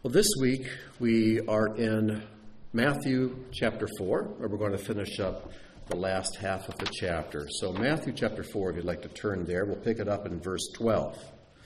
Well, this week we are in Matthew chapter 4, where we're going to finish up the last half of the chapter. So Matthew chapter 4, if you'd like to turn there, we'll pick it up in verse 12.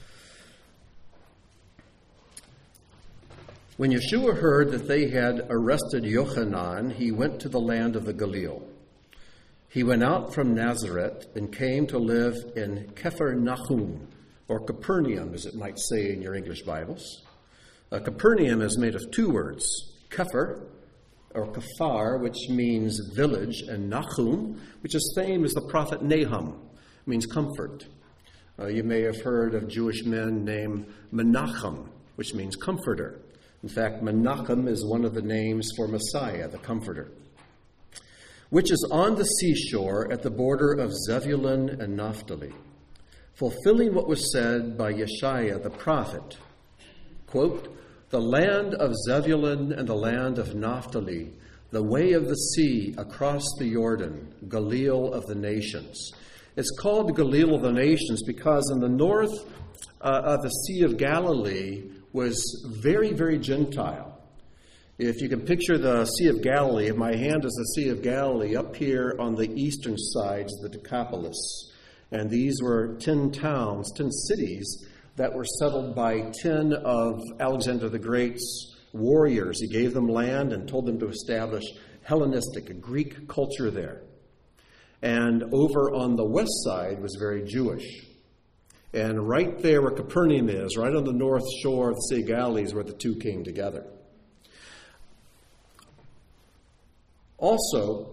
When Yeshua heard that they had arrested Yochanan, he went to the land of the Galilee. He went out from Nazareth and came to live in Capharnaum, or Capernaum, as it might say in your English Bibles. Capernaum is made of two words, Kephar, or Kafar, which means village, and Nahum, which is same as the prophet Nahum, means comfort. You may have heard of Jewish men named Menachem, which means comforter. In fact, Menachem is one of the names for Messiah, the comforter, which is on the seashore at the border of Zebulun and Naphtali, fulfilling what was said by Yeshua the prophet, quote, "The land of Zebulun and the land of Naphtali, the way of the sea across the Jordan, Galilee of the nations." It's called Galilee of the nations because in the north of the Sea of Galilee was very, very Gentile. If you can picture the Sea of Galilee, if my hand is the Sea of Galilee, up here on the eastern sides, the Decapolis. And these were 10 towns, 10 cities that were settled by 10 of Alexander the Great's warriors. He gave them land and told them to establish Hellenistic, a Greek culture there. And over on the west side was very Jewish. And right there where Capernaum is, right on the north shore of the Sea of Galilee, is where the two came together. Also,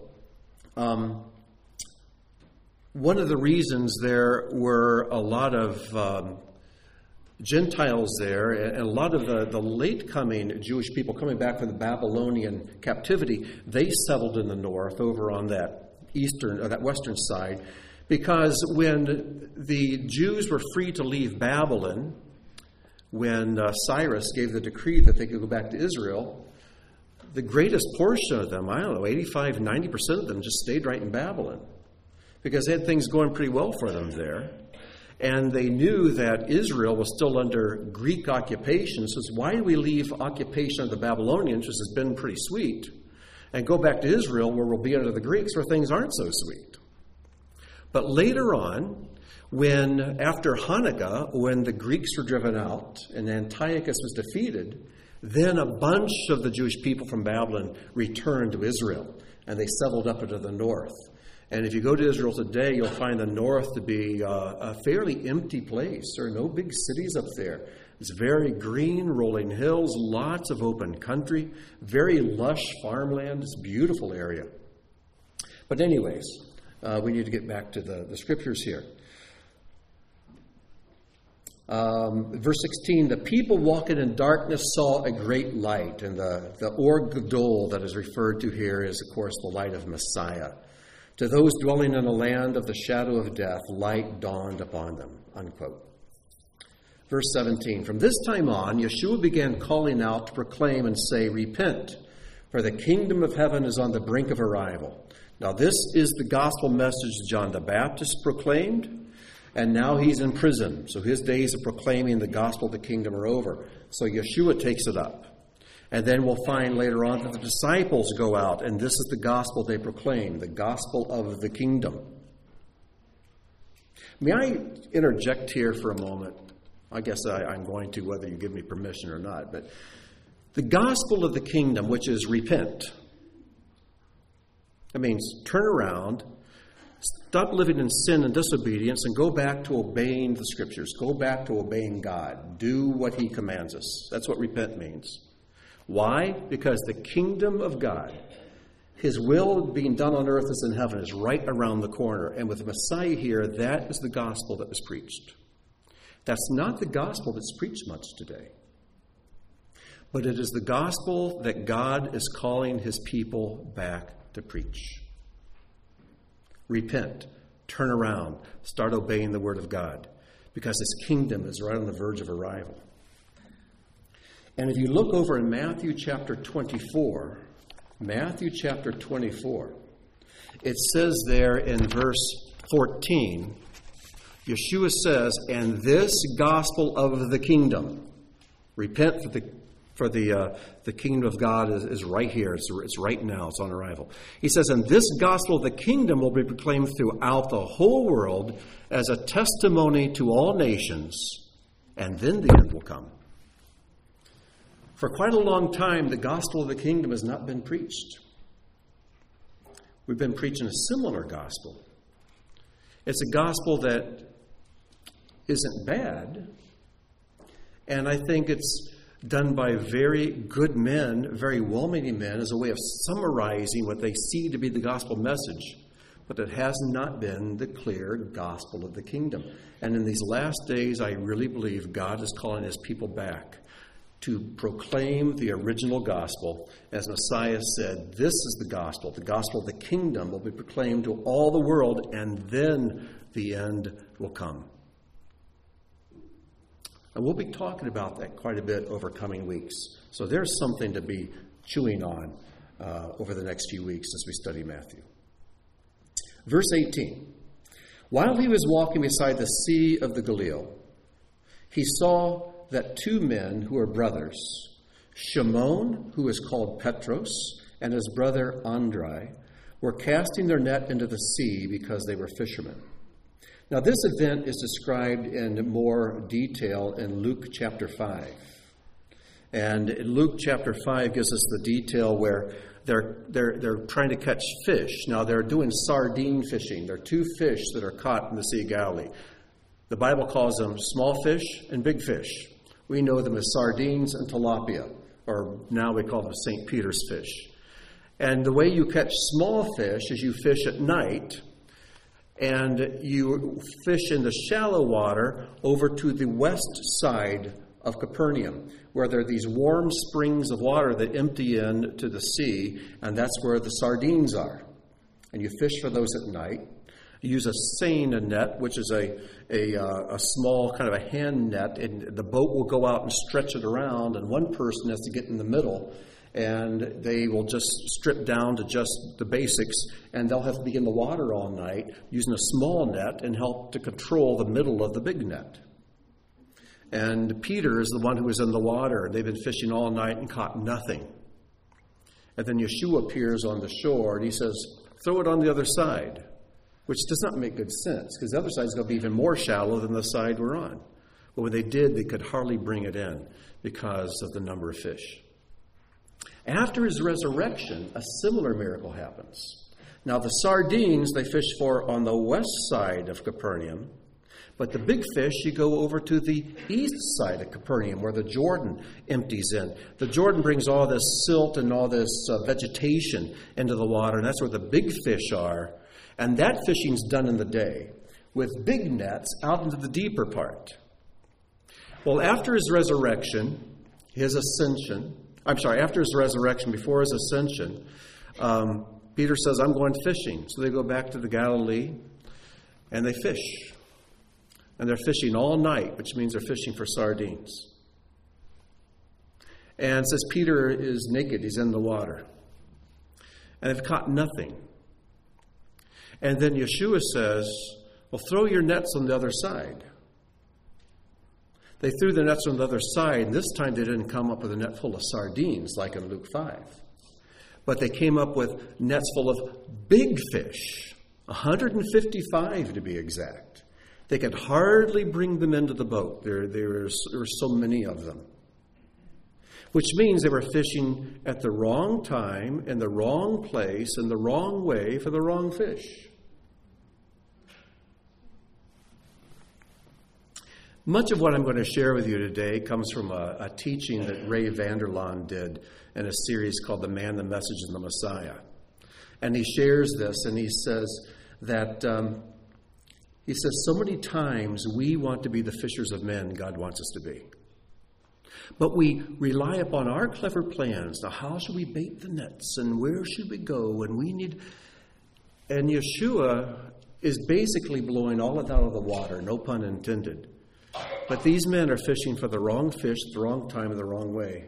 one of the reasons there were a lot of Gentiles there, and a lot of the late-coming Jewish people coming back from the Babylonian captivity, they settled in the north over on that eastern or that western side, because when the Jews were free to leave Babylon, when Cyrus gave the decree that they could go back to Israel, the greatest portion of them, 85, 90% of them just stayed right in Babylon because they had things going pretty well for them there. And they knew that Israel was still under Greek occupation. So why do we leave occupation of the Babylonians, which has been pretty sweet, and go back to Israel where we'll be under the Greeks where things aren't so sweet? But later on, after Hanukkah, when the Greeks were driven out and Antiochus was defeated, then a bunch of the Jewish people from Babylon returned to Israel, and they settled up into the north. And if you go to Israel today, you'll find the north to be a fairly empty place. There are no big cities up there. It's very green, rolling hills, lots of open country, very lush farmland. It's a beautiful area. But anyways, we need to get back to the scriptures here. Verse 16, the people walking in darkness saw a great light. And the Or Gadol that is referred to here is, of course, the light of Messiah. To those dwelling in a land of the shadow of death, light dawned upon them, unquote. Verse 17, from this time on, Yeshua began calling out to proclaim and say, repent, for the kingdom of heaven is on the brink of arrival. Now this is the gospel message John the Baptist proclaimed, and now he's in prison. So his days of proclaiming the gospel of the kingdom are over. So Yeshua takes it up. And then we'll find later on that the disciples go out, and this is the gospel they proclaim, the gospel of the kingdom. May I interject here for a moment? I guess I'm going to, whether you give me permission or not. But the gospel of the kingdom, which is repent, it means turn around, stop living in sin and disobedience, and go back to obeying the scriptures. Go back to obeying God. Do what he commands us. That's what repent means. Why? Because the kingdom of God, his will being done on earth as in heaven, is right around the corner. And with the Messiah here, that is the gospel that was preached. That's not the gospel that's preached much today. But it is the gospel that God is calling his people back to preach. Repent, turn around, start obeying the word of God, because his kingdom is right on the verge of arrival. And if you look over in Matthew chapter 24, it says there in verse 14, Yeshua says, and this gospel of the kingdom, repent For the kingdom of God is right here. It's right now. It's on arrival. He says, and this gospel of the kingdom will be proclaimed throughout the whole world as a testimony to all nations, and then the end will come. For quite a long time, the gospel of the kingdom has not been preached. We've been preaching a similar gospel. It's a gospel that isn't bad, and I think it's done by very good men, very well-meaning men, as a way of summarizing what they see to be the gospel message. But it has not been the clear gospel of the kingdom. And in these last days, I really believe God is calling his people back to proclaim the original gospel. As Messiah said, this is the gospel. The gospel of the kingdom will be proclaimed to all the world, and then the end will come. And we'll be talking about that quite a bit over coming weeks. So there's something to be chewing on over the next few weeks as we study Matthew. Verse 18. While he was walking beside the Sea of the Galilee, he saw that two men who were brothers, Shimon, who is called Petros, and his brother Andrei, were casting their net into the sea because they were fishermen. Now, this event is described in more detail in Luke chapter 5. And Luke chapter 5 gives us the detail where they're trying to catch fish. Now, they're doing sardine fishing. There are two fish that are caught in the Sea of Galilee. The Bible calls them small fish and big fish. We know them as sardines and tilapia, or now we call them St. Peter's fish. And the way you catch small fish is you fish at night, and you fish in the shallow water over to the west side of Capernaum, where there are these warm springs of water that empty into the sea, and that's where the sardines are. And you fish for those at night. You use a seine net, which is a small kind of a hand net, and the boat will go out and stretch it around, and one person has to get in the middle, and they will just strip down to just the basics, and they'll have to be in the water all night using a small net and help to control the middle of the big net. And Peter is the one who was in the water. They've been fishing all night and caught nothing. And then Yeshua appears on the shore, and he says, throw it on the other side, which does not make good sense, because the other side is going to be even more shallow than the side we're on. But when they did, they could hardly bring it in because of the number of fish. After his resurrection, a similar miracle happens. Now, the sardines they fish for on the west side of Capernaum, but the big fish, you go over to the east side of Capernaum, where the Jordan empties in. The Jordan brings all this silt and all this vegetation into the water, and that's where the big fish are. And that fishing's done in the day, with big nets out into the deeper part. Well, after his resurrection, after his resurrection, before his ascension, Peter says, I'm going fishing. So they go back to the Galilee, and they fish. And they're fishing all night, which means they're fishing for sardines. And it says Peter is naked. He's in the water. And they've caught nothing. And then Yeshua says, well, throw your nets on the other side. They threw the nets on the other side, and this time they didn't come up with a net full of sardines like in Luke 5. But they came up with nets full of big fish, 155 to be exact. They could hardly bring them into the boat. There were so many of them. Which means they were fishing at the wrong time, in the wrong place, in the wrong way for the wrong fish. Much of what I'm going to share with you today comes from a teaching that Ray Vander Laan did in a series called The Man, the Message, and the Messiah. And he shares this, and he says that, so many times we want to be the fishers of men God wants us to be. But we rely upon our clever plans. Now, how should we bait the nets, and where should we go? And Yeshua is basically blowing all of that out of the water, no pun intended. But these men are fishing for the wrong fish at the wrong time in the wrong way.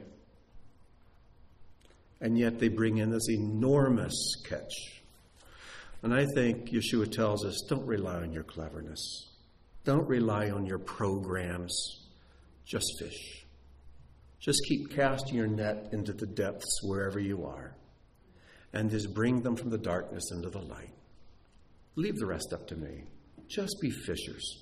And yet they bring in this enormous catch. And I think Yeshua tells us, don't rely on your cleverness. Don't rely on your programs. Just fish. Just keep casting your net into the depths wherever you are, and just bring them from the darkness into the light. Leave the rest up to me. Just be fishers.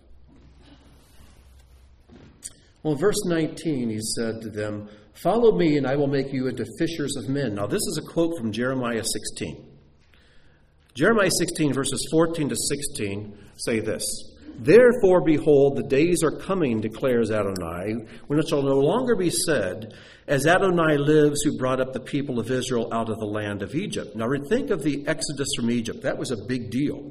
Well, in verse 19, he said to them, "Follow me, and I will make you into fishers of men." Now, this is a quote from Jeremiah 16. Jeremiah 16, verses 14 to 16, say this: "Therefore, behold, the days are coming, declares Adonai, when it shall no longer be said, as Adonai lives, who brought up the people of Israel out of the land of Egypt." Now, think of the Exodus from Egypt. That was a big deal.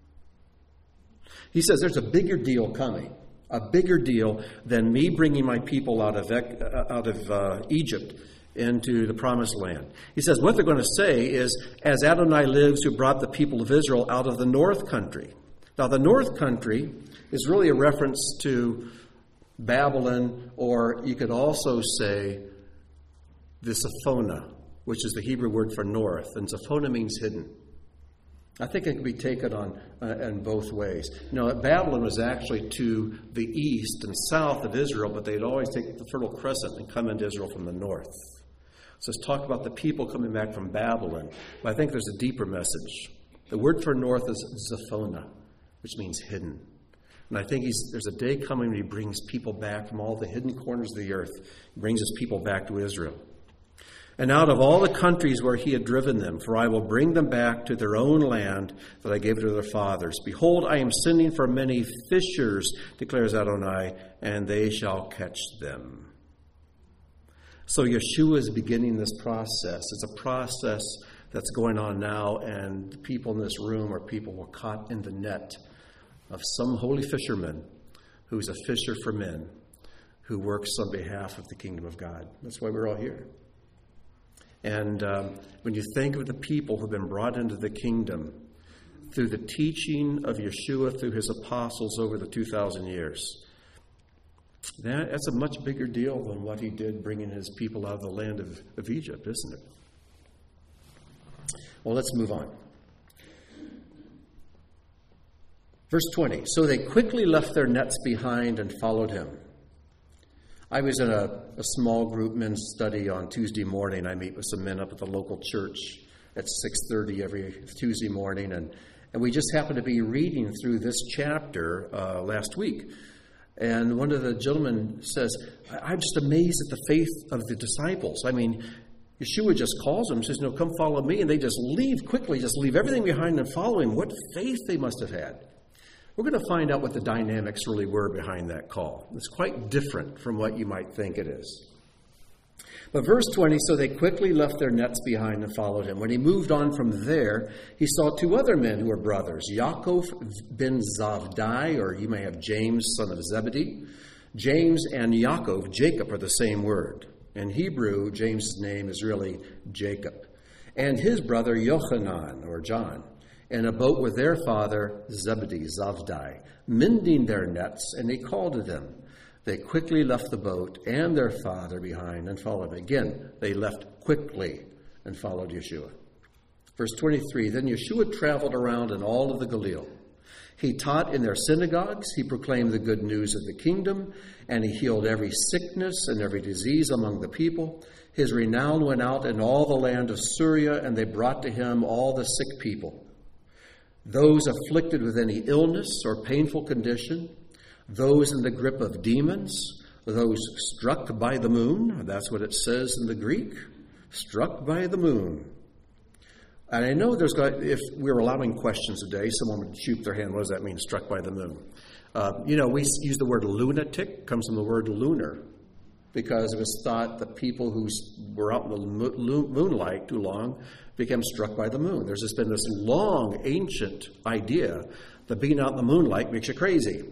He says there's a bigger deal coming, a bigger deal than me bringing my people out of Egypt into the promised land. He says what they're going to say is, as Adonai lives, who brought the people of Israel out of the north country. Now, the north country is really a reference to Babylon, or you could also say the Zephonah, which is the Hebrew word for north, and Zephonah means hidden. I think it can be taken on in both ways. Babylon was actually to the east and south of Israel, but they'd always take the Fertile Crescent and come into Israel from the north. So let's talk about the people coming back from Babylon, but I think there's a deeper message. The word for north is Zephonah, which means hidden. And I think there's a day coming when he brings people back from all the hidden corners of the earth. He brings his people back to Israel. "And out of all the countries where he had driven them, for I will bring them back to their own land that I gave to their fathers. Behold, I am sending for many fishers, declares Adonai, and they shall catch them." So Yeshua is beginning this process. It's a process that's going on now, and the people in this room are people who are caught in the net of some holy fisherman who's a fisher for men, who works on behalf of the kingdom of God. That's why we're all here. And when you think of the people who've been brought into the kingdom through the teaching of Yeshua, through his apostles over the 2,000 years, that's a much bigger deal than what he did bringing his people out of the land of Egypt, isn't it? Well, let's move on. Verse 20, "So they quickly left their nets behind and followed him." I was in a small group men's study on Tuesday morning. I meet with some men up at the local church at 6:30 every Tuesday morning, and we just happened to be reading through this chapter last week. And one of the gentlemen says, "I'm just amazed at the faith of the disciples. I mean, Yeshua just calls them, says, 'No, come follow me,' and they just leave quickly, just leave everything behind and follow him. What faith they must have had." We're going to find out what the dynamics really were behind that call. It's quite different from what you might think it is. But verse 20, "So they quickly left their nets behind and followed him. When he moved on from there, he saw two other men who were brothers, Yaakov ben Zavdai, or you may have James, son of Zebedee. James and Yaakov, Jacob, are the same word. In Hebrew, James' name is really Jacob. And his brother Yochanan, or John, in a boat with their father Zebedee, Zavdai, mending their nets, and he called to them. They quickly left the boat and their father behind and followed him." Again, they left quickly and followed Yeshua. Verse 23, "Then Yeshua traveled around in all of the Galilee. He taught in their synagogues, he proclaimed the good news of the kingdom, and he healed every sickness and every disease among the people. His renown went out in all the land of Syria, and they brought to him all the sick people, those afflicted with any illness or painful condition, those in the grip of demons, those struck by the moon." That's what it says in the Greek, struck by the moon. And I know if we're allowing questions today, someone would shoot their hand. What does that mean, struck by the moon? We use the word lunatic, comes from the word lunar, because it was thought that people who were out in the moonlight too long became struck by the moon. There's just been this long, ancient idea that being out in the moonlight makes you crazy.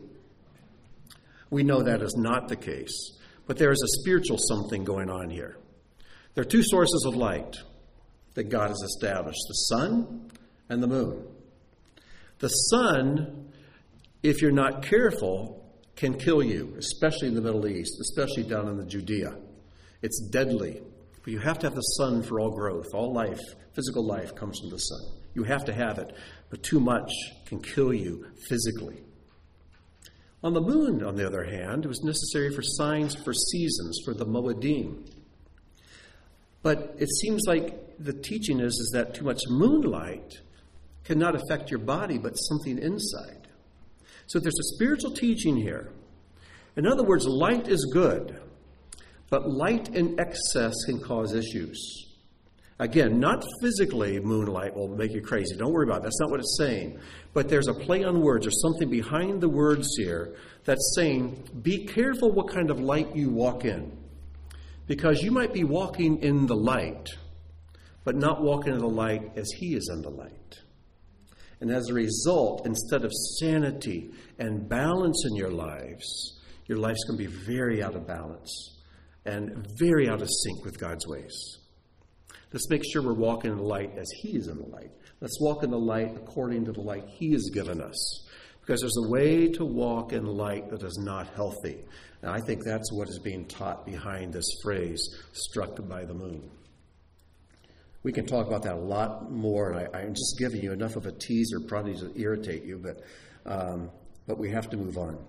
We know that is not the case, but there is a spiritual something going on here. There are two sources of light that God has established, the sun and the moon. The sun, if you're not careful, can kill you, especially in the Middle East, especially down in the Judea. It's deadly. But you have to have the sun for all growth. All life, physical life, comes from the sun. You have to have it, but too much can kill you physically. On the moon, on the other hand, it was necessary for signs for seasons, for the Moedim. But it seems like the teaching is that too much moonlight cannot affect your body, but something inside. So there's a spiritual teaching here. In other words, light is good, but light in excess can cause issues. Again, not physically moonlight will make you crazy. Don't worry about it. That's not what it's saying. But there's a play on words. There's something behind the words here that's saying, be careful what kind of light you walk in. Because you might be walking in the light, but not walking in the light as he is in the light. And as a result, instead of sanity and balance in your life's going to be very out of balance and very out of sync with God's ways. Let's make sure we're walking in the light as he is in the light. Let's walk in the light according to the light he has given us. Because there's a way to walk in light that is not healthy. And I think that's what is being taught behind this phrase, struck by the moon. We can talk about that a lot more, and I'm just giving you enough of a teaser probably to irritate you, but we have to move on.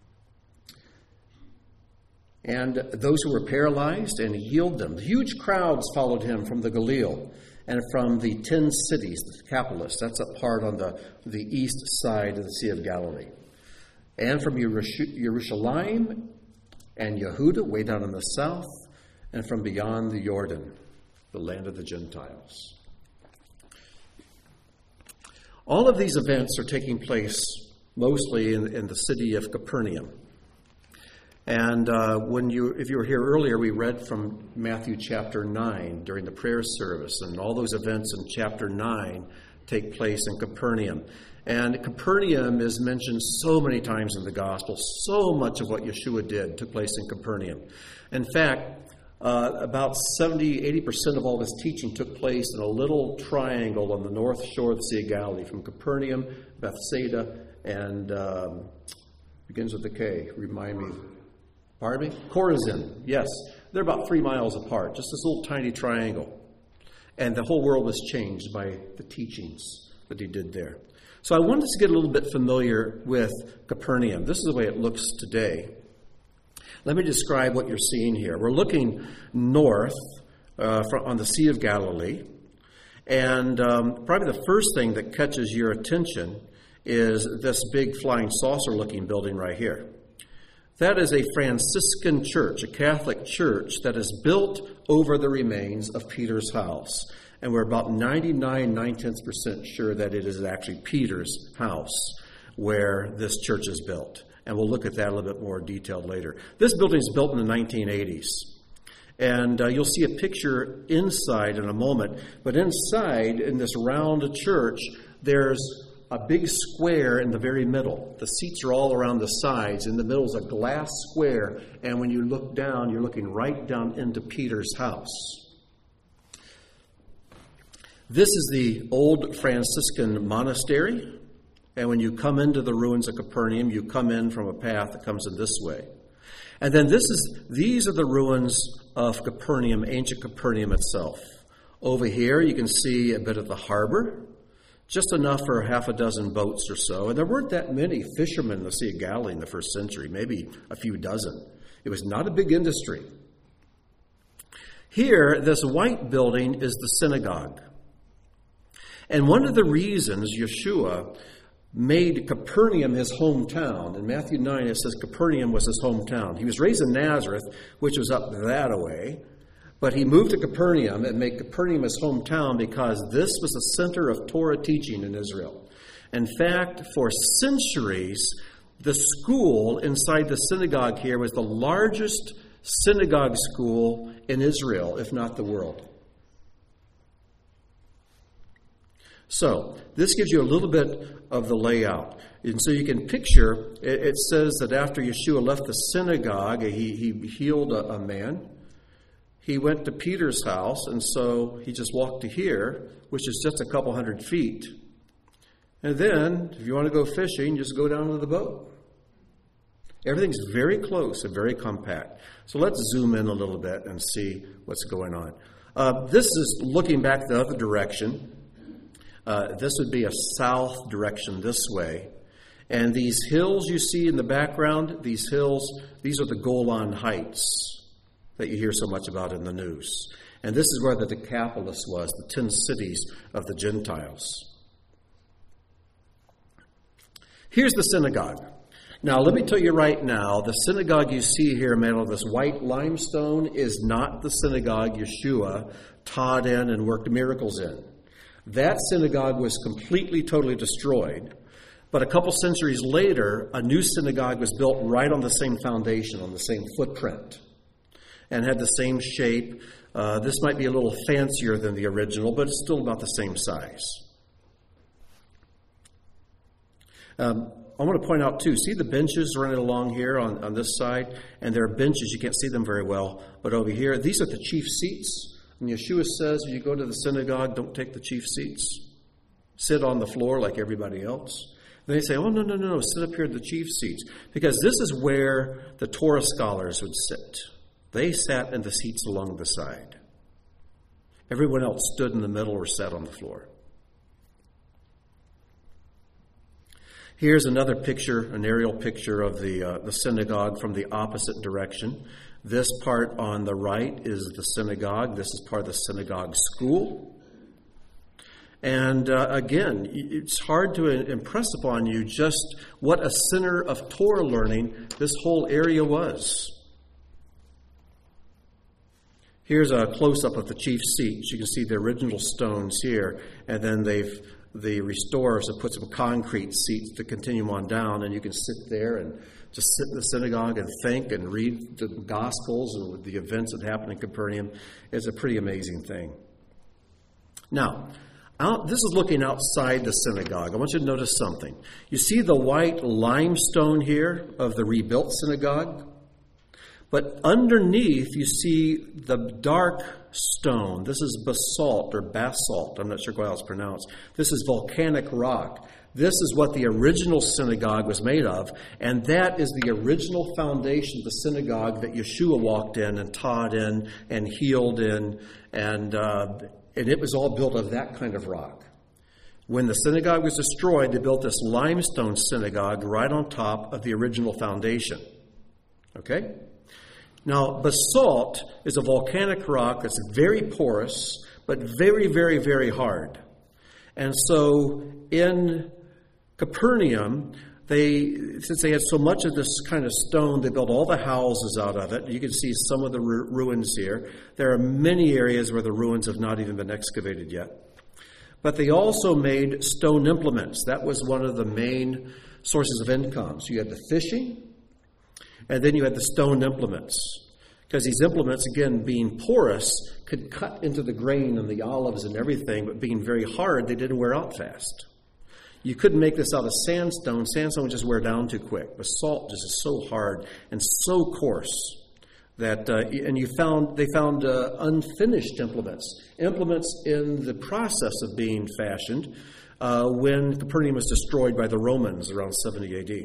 And those who were paralyzed, and he healed them. Huge crowds followed him from the Galilee and from the 10 cities, the Decapolis. That's a part on the east side of the Sea of Galilee. And from Jerusalem and Yehuda, way down in the south, and from beyond the Jordan, the land of the Gentiles. All of these events are taking place mostly in the city of Capernaum. And if you were here earlier, we read from Matthew chapter 9 during the prayer service, and all those events in chapter 9 take place in Capernaum. And Capernaum is mentioned so many times in the gospel. So much of what Yeshua did took place in Capernaum. In fact, about 70-80% of all his teaching took place in a little triangle on the north shore of the Sea of Galilee, from Capernaum, Bethsaida, and begins with the K. Remind me. Pardon me? Chorazin. Yes. They're about 3 miles apart, just this little tiny triangle. And the whole world was changed by the teachings that he did there. So I wanted us to get a little bit familiar with Capernaum. This is the way it looks today. Let me describe what you're seeing here. We're looking north on the Sea of Galilee. And probably the first thing that catches your attention is this big flying saucer-looking building right here. That is a Franciscan church, a Catholic church that is built over the remains of Peter's house. And we're about 99.9% sure that it is actually Peter's house where this church is built. And we'll look at that a little bit more detailed later. This building is built in the 1980s. And you'll see a picture inside in a moment. But inside, in this round church, there's a big square in the very middle. The seats are all around the sides. In the middle is a glass square. And when you look down, you're looking right down into Peter's house. This is the old Franciscan monastery. And when you come into the ruins of Capernaum, you come in from a path that comes in this way. And then these are the ruins of Capernaum, ancient Capernaum itself. Over here, you can see a bit of the harbor. Just enough for half a dozen boats or so. And there weren't that many fishermen in the Sea of Galilee in the first century, maybe a few dozen. It was not a big industry. Here, this white building is the synagogue. And one of the reasons Yeshua made Capernaum his hometown, in Matthew 9 it says Capernaum was his hometown. He was raised in Nazareth, which was up that way. But he moved to Capernaum and made Capernaum his hometown because this was the center of Torah teaching in Israel. In fact, for centuries, the school inside the synagogue here was the largest synagogue school in Israel, if not the world. So, this gives you a little bit of the layout. And so you can picture, it says that after Yeshua left the synagogue, he healed a man. He went to Peter's house, and so he just walked to here, which is just a couple hundred feet. And then, if you want to go fishing, just go down to the boat. Everything's very close and very compact. So let's zoom in a little bit and see what's going on. This is looking back the other direction. This would be a south direction this way. And these hills you see in the background, these hills, these are the Golan Heights that you hear so much about in the news. And this is where the Decapolis was, the 10 cities of the Gentiles. Here's the synagogue. Now, let me tell you right now, the synagogue you see here made of this white limestone is not the synagogue Yeshua taught in and worked miracles in. That synagogue was completely, totally destroyed. But a couple centuries later, a new synagogue was built right on the same foundation, on the same footprint, and had the same shape. This might be a little fancier than the original, but it's still about the same size. I want to point out, too, see the benches running along here on this side? And there are benches, you can't see them very well, but over here, these are the chief seats. And Yeshua says, when you go to the synagogue, don't take the chief seats. Sit on the floor like everybody else. And they say, oh, no, sit up here at the chief seats. Because this is where the Torah scholars would sit. They sat in the seats along the side. Everyone else stood in the middle or sat on the floor. Here's another picture, an aerial picture of the synagogue from the opposite direction. This part on the right is the synagogue. This is part of the synagogue school. And again, it's hard to impress upon you just what a center of Torah learning this whole area was. Here's a close-up of the chief seats. You can see the original stones here, and then the restorers have put some concrete seats to continue on down, and you can sit there and just sit in the synagogue and think and read the Gospels and the events that happened in Capernaum. It's a pretty amazing thing. Now, this is looking outside the synagogue. I want you to notice something. You see the white limestone here of the rebuilt synagogue? But underneath, you see the dark stone. This is basalt or basalt. I'm not sure how it's pronounced. This is volcanic rock. This is what the original synagogue was made of, and that is the original foundation of the synagogue that Yeshua walked in and taught in and healed in, and it was all built of that kind of rock. When the synagogue was destroyed, they built this limestone synagogue right on top of the original foundation. Okay? Now, basalt is a volcanic rock that's very porous, but very, very, very hard. And so in Capernaum, since they had so much of this kind of stone, they built all the houses out of it. You can see some of the ruins here. There are many areas where the ruins have not even been excavated yet. But they also made stone implements. That was one of the main sources of income. So you had the fishing, and then you had the stone implements. Because these implements, again, being porous, could cut into the grain and the olives and everything, but being very hard, they didn't wear out fast. You couldn't make this out of sandstone. Sandstone would just wear down too quick. But salt just is so hard and so coarse that, and they found unfinished implements in the process of being fashioned when Capernaum was destroyed by the Romans around 70 AD.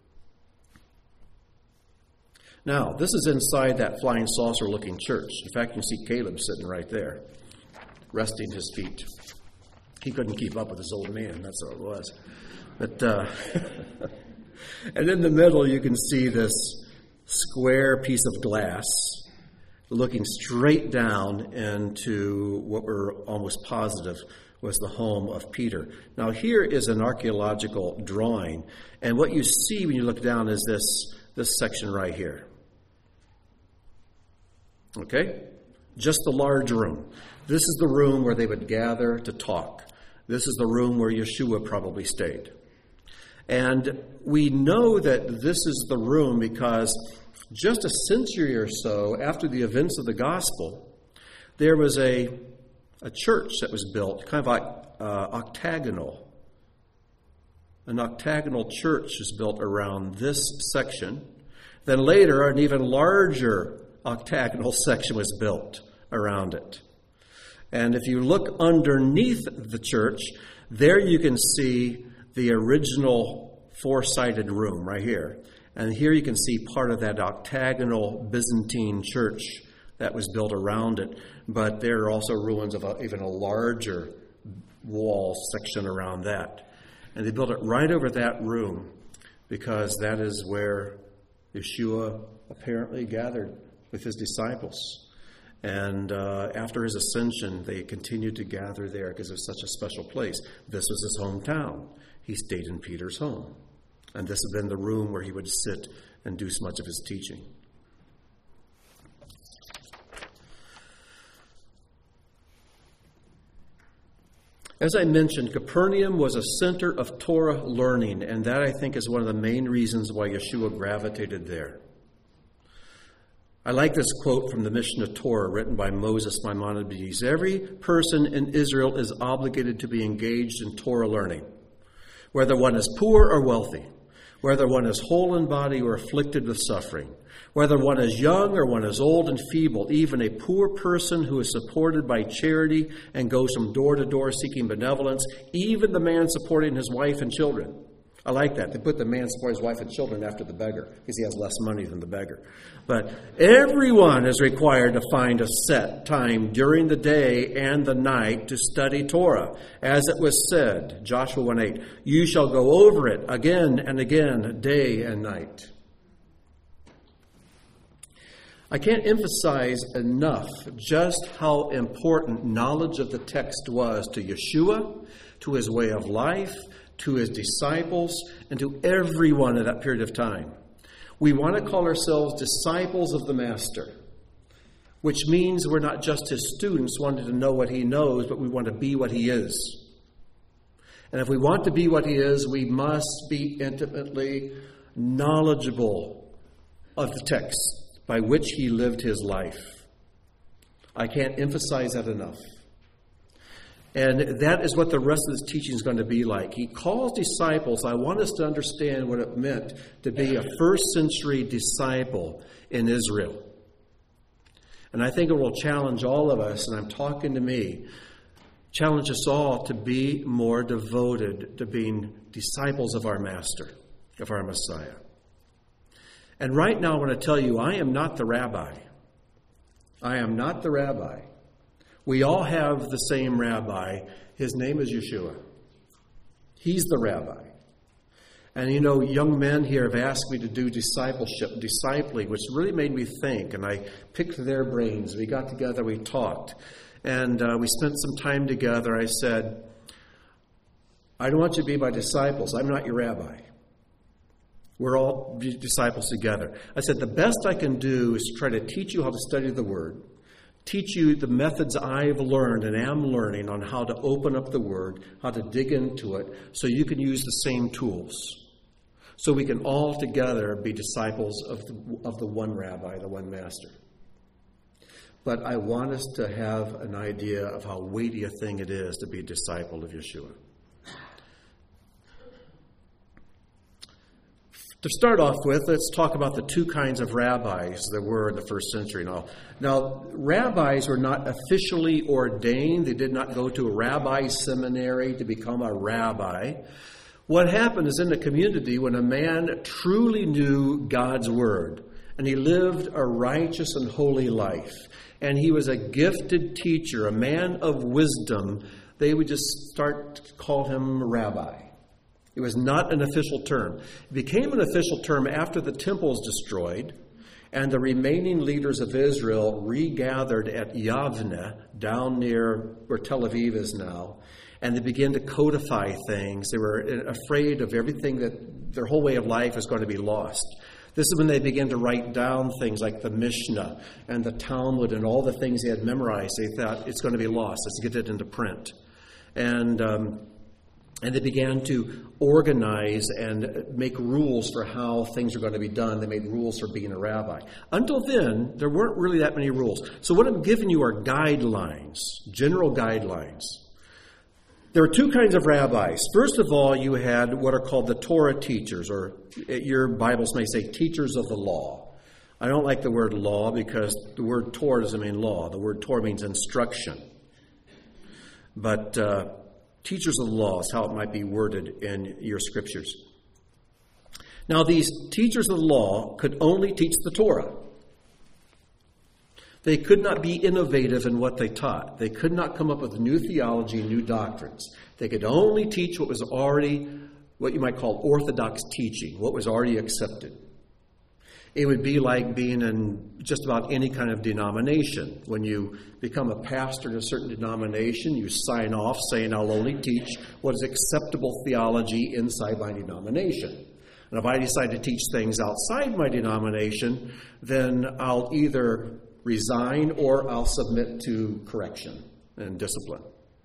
Now, this is inside that flying saucer-looking church. In fact, you can see Caleb sitting right there, resting his feet. He couldn't keep up with his old man. That's how it was. But and in the middle, you can see this square piece of glass looking straight down into what we're almost positive was the home of Peter. Now, here is an archaeological drawing, and what you see when you look down is this section right here. Okay? Just the large room. This is the room where they would gather to talk. This is the room where Yeshua probably stayed. And we know that this is the room because just a century or so after the events of the gospel, there was a church that was built, kind of like octagonal. An octagonal church was built around this section. Then later, an even larger octagonal section was built around it. And if you look underneath the church, there you can see the original four-sided room right here. And here you can see part of that octagonal Byzantine church that was built around it. But there are also ruins of even a larger wall section around that. And they built it right over that room. because that is where Yeshua apparently gathered with his disciples. And after his ascension, they continued to gather there because it was such a special place. This was his hometown. He stayed in Peter's home. And this had been the room where he would sit and do so much of his teaching. As I mentioned, Capernaum was a center of Torah learning, and that, I think, is one of the main reasons why Yeshua gravitated there. I like this quote from the Mishnah Torah written by Moses Maimonides. Every person in Israel is obligated to be engaged in Torah learning, whether one is poor or wealthy, whether one is whole in body or afflicted with suffering, whether one is young or one is old and feeble, even a poor person who is supported by charity and goes from door to door seeking benevolence, even the man supporting his wife and children. I like that. They put the man supporting his wife and children after the beggar because he has less money than the beggar. But everyone is required to find a set time during the day and the night to study Torah. As it was said, Joshua 1:8, you shall go over it again and again, day and night. I can't emphasize enough just how important knowledge of the text was to Yeshua, to his way of life, to his disciples, and to everyone at that period of time. We want to call ourselves disciples of the Master, which means we're not just his students wanting to know what he knows, but we want to be what he is. And if we want to be what he is, we must be intimately knowledgeable of the text by which he lived his life. I can't emphasize that enough. And that is what the rest of this teaching is going to be like. He calls disciples. I want us to understand what it meant to be a first century disciple in Israel. And I think it will challenge all of us, and I'm talking to me, challenge us all to be more devoted to being disciples of our Master, of our Messiah. And right now I want to tell you, I am not the rabbi. I am not the rabbi. We all have the same rabbi. His name is Yeshua. He's the rabbi. And you know, young men here have asked me to do discipleship, discipling, which really made me think. And I picked their brains. We got together, we talked. And we spent some time together. I said, I don't want you to be my disciples. I'm not your rabbi. We're all disciples together. I said, the best I can do is try to teach you how to study the Word, teach you the methods I've learned and am learning on how to open up the Word, how to dig into it, so you can use the same tools. So we can all together be disciples of the one rabbi, the one master. But I want us to have an idea of how weighty a thing it is to be a disciple of Yeshua. To start off with, let's talk about the two kinds of rabbis there were in the first century. Now, rabbis were not officially ordained. They did not go to a rabbi seminary to become a rabbi. What happened is in the community, when a man truly knew God's word, and he lived a righteous and holy life, and he was a gifted teacher, a man of wisdom, they would just start to call him rabbi. It was not an official term. It became an official term after the temple was destroyed and the remaining leaders of Israel regathered at Yavneh, down near where Tel Aviv is now, and they began to codify things. They were afraid of everything that their whole way of life is going to be lost. This is when they began to write down things like the Mishnah and the Talmud and all the things they had memorized. They thought, it's going to be lost. Let's get it into print. And they began to organize and make rules for how things are going to be done. They made rules for being a rabbi. Until then, there weren't really that many rules. So what I'm giving you are guidelines, general guidelines. There are two kinds of rabbis. First of all, you had what are called the Torah teachers, or your Bibles may say teachers of the law. I don't like the word law because the word Torah doesn't mean law. The word Torah means instruction. But teachers of the law is how it might be worded in your scriptures. Now, these teachers of the law could only teach the Torah. They could not be innovative in what they taught. They could not come up with new theology, new doctrines. They could only teach what what you might call orthodox teaching, what was already accepted. It would be like being in just about any kind of denomination. When you become a pastor in a certain denomination, you sign off saying, I'll only teach what is acceptable theology inside my denomination. And if I decide to teach things outside my denomination, then I'll either resign or I'll submit to correction and discipline.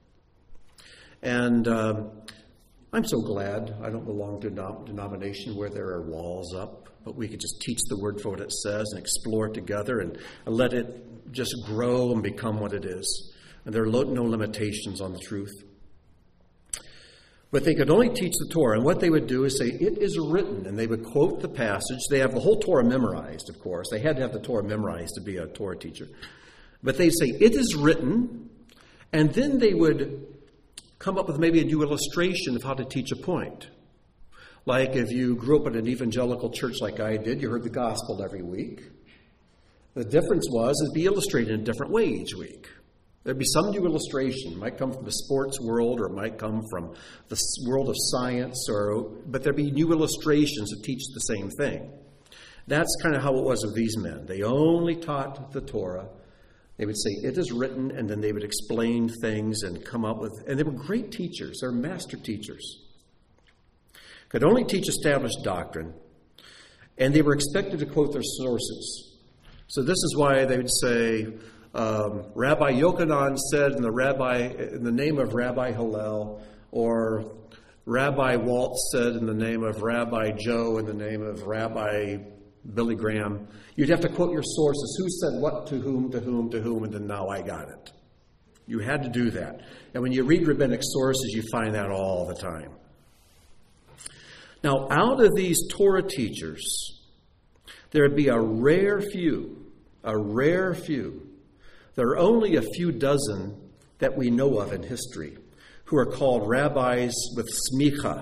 And I'm so glad I don't belong to a denomination where there are walls up, but we could just teach the word for what it says and explore it together and let it just grow and become what it is. And there are no limitations on the truth. But they could only teach the Torah, and what they would do is say, it is written, and they would quote the passage. They have the whole Torah memorized, of course. They had to have the Torah memorized to be a Torah teacher. But they'd say, it is written, and then they would come up with maybe a new illustration of how to teach a point. Like if you grew up in an evangelical church like I did, you heard the gospel every week. The difference was it'd be illustrated in a different way each week. There'd be some new illustration. It might come from the sports world, or it might come from the world of science, but there'd be new illustrations that teach the same thing. That's kind of how it was with these men. They only taught the Torah. They would say, it is written, and then they would explain things and come up with, and they were great teachers. They were master teachers. Could only teach established doctrine, and they were expected to quote their sources. So this is why they would say, Rabbi Yochanan said in the name of Rabbi Hillel, or Rabbi Walt said in the name of Rabbi Joe, in the name of Rabbi Billy Graham. You'd have to quote your sources. Who said what to whom, and then now I got it. You had to do that. And when you read rabbinic sources, you find that all the time. Now, out of these Torah teachers, there would be a rare few. There are only a few dozen that we know of in history who are called rabbis with smicha.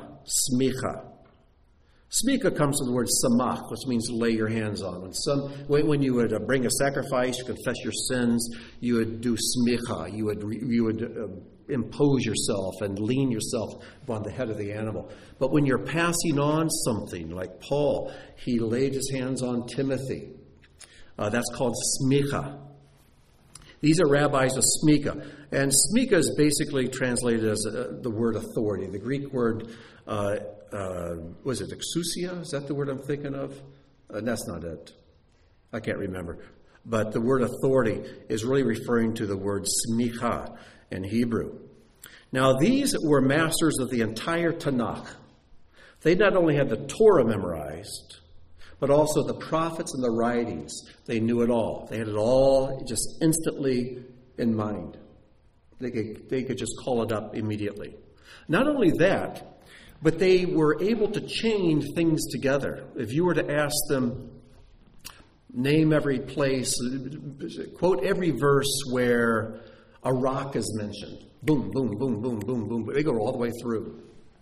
Smicha comes from the word samach, which means to lay your hands on. When you would bring a sacrifice, you confess your sins, you would do smicha. You would impose yourself and lean yourself upon the head of the animal. But when you're passing on something, like Paul, he laid his hands on Timothy. That's called smicha. These are rabbis of smicha. And smicha is basically translated as the word authority. The Greek word, was it exousia? Is that the word I'm thinking of? That's not it. I can't remember. But the word authority is really referring to the word smicha in Hebrew. Now, these were masters of the entire Tanakh. They not only had the Torah memorized, but also the prophets and the writings. They knew it all. They had it all just instantly in mind. They could just call it up immediately. Not only that, but they were able to chain things together. If you were to ask them, name every place, quote every verse where a rock is mentioned. Boom, boom, boom, boom, boom, boom. They go all the way through.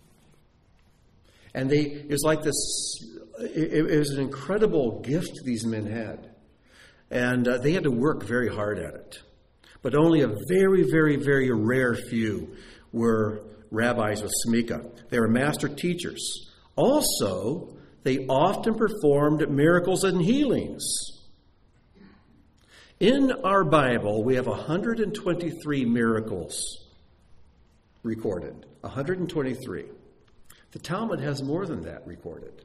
And it was like this, it was an incredible gift these men had. And they had to work very hard at it. But only a very, very, very rare few were rabbis with smicha. They were master teachers. Also, they often performed miracles and healings. In our Bible, we have 123 miracles recorded. 123. The Talmud has more than that recorded.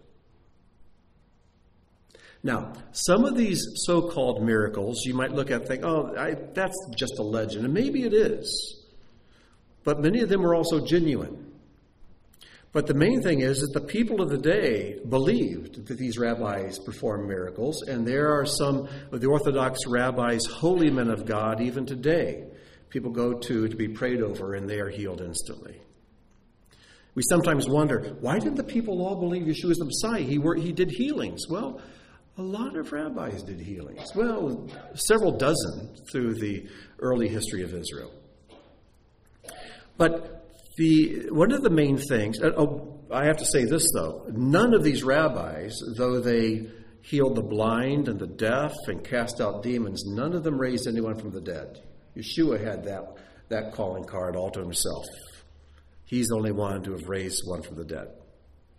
Now, some of these so-called miracles, you might look at and think, that's just a legend. And maybe it is. But many of them were also genuine. But the main thing is that the people of the day believed that these rabbis performed miracles, and there are some of the Orthodox rabbis, holy men of God, even today. People go to be prayed over, and they are healed instantly. We sometimes wonder, why didn't the people all believe Yeshua is the Messiah? He did healings. Well, a lot of rabbis did healings. Well, several dozen through the early history of Israel. But one of the main things, I have to say this though, none of these rabbis, though they healed the blind and the deaf and cast out demons, none of them raised anyone from the dead. Yeshua had that calling card all to himself. He's the only one to have raised one from the dead.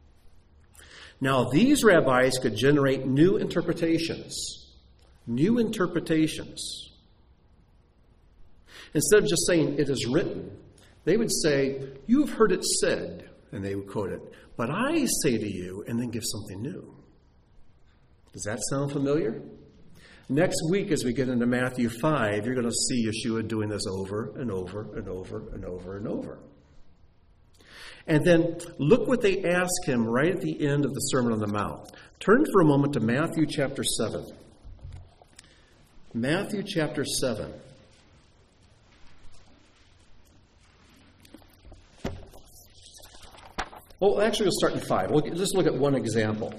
Now, these rabbis could generate new interpretations. New interpretations. Instead of just saying, it is written, they would say, you have heard it said, and they would quote it, but I say to you, and then give something new. Does that sound familiar? Next week, as we get into Matthew 5, you're going to see Yeshua doing this over and over and over and over and over. And then look what they ask him right at the end of the Sermon on the Mount. Turn for a moment to Matthew chapter 7. Matthew chapter 7. Well, actually, we'll start in 5. We'll just look at one example.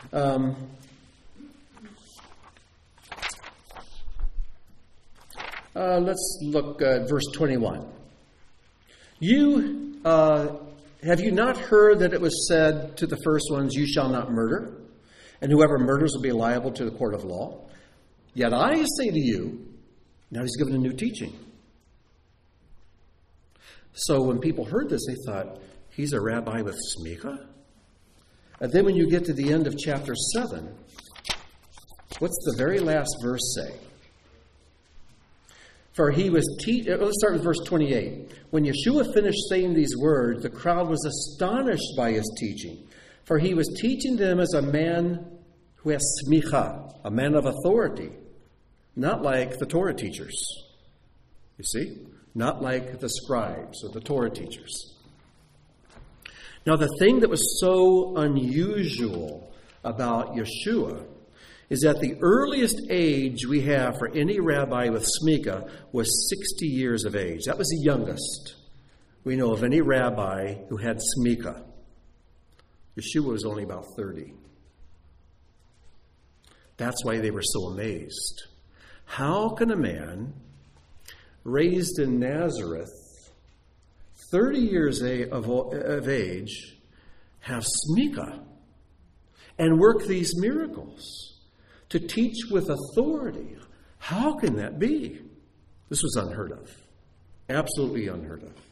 Let's look at verse 21. Have you not heard that it was said to the first ones, you shall not murder, and whoever murders will be liable to the court of law? Yet I say to you, now he's given a new teaching. So when people heard this, they thought, he's a rabbi with smicha? And then when you get to the end of chapter 7, what's the very last verse say? For he was let's start with verse 28. When Yeshua finished saying these words, the crowd was astonished by his teaching. For he was teaching them as a man who has smicha, a man of authority. Not like the Torah teachers. You see? Not like the scribes or the Torah teachers. Now, the thing that was so unusual about Yeshua is that the earliest age we have for any rabbi with smicha was 60 years of age. That was the youngest we know of any rabbi who had smicha. Yeshua was only about 30. That's why they were so amazed. How can a man raised in Nazareth, 30 years of age, have smicha and work these miracles? To teach with authority. How can that be? This was unheard of. Absolutely unheard of.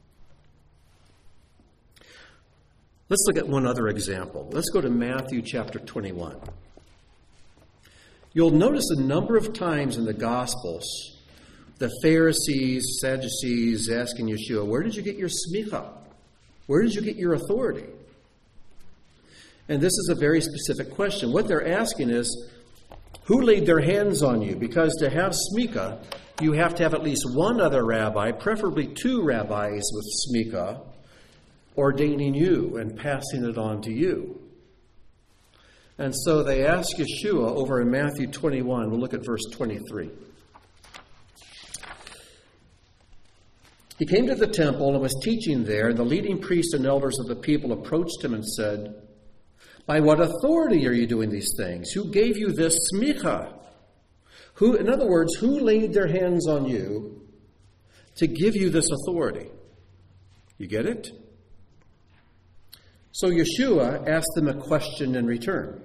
Let's look at one other example. Let's go to Matthew chapter 21. You'll notice a number of times in the Gospels, the Pharisees, Sadducees asking Yeshua, where did you get your smicha? Where did you get your authority? And this is a very specific question. What they're asking is, who laid their hands on you? Because to have smicha, you have to have at least one other rabbi, preferably two rabbis with smicha, ordaining you and passing it on to you. And so they ask Yeshua over in Matthew 21. We'll look at verse 23. He came to the temple and was teaching there, and the leading priests and elders of the people approached him and said, by what authority are you doing these things? Who gave you this smicha? In other words, who laid their hands on you to give you this authority? You get it? So Yeshua asked them a question in return.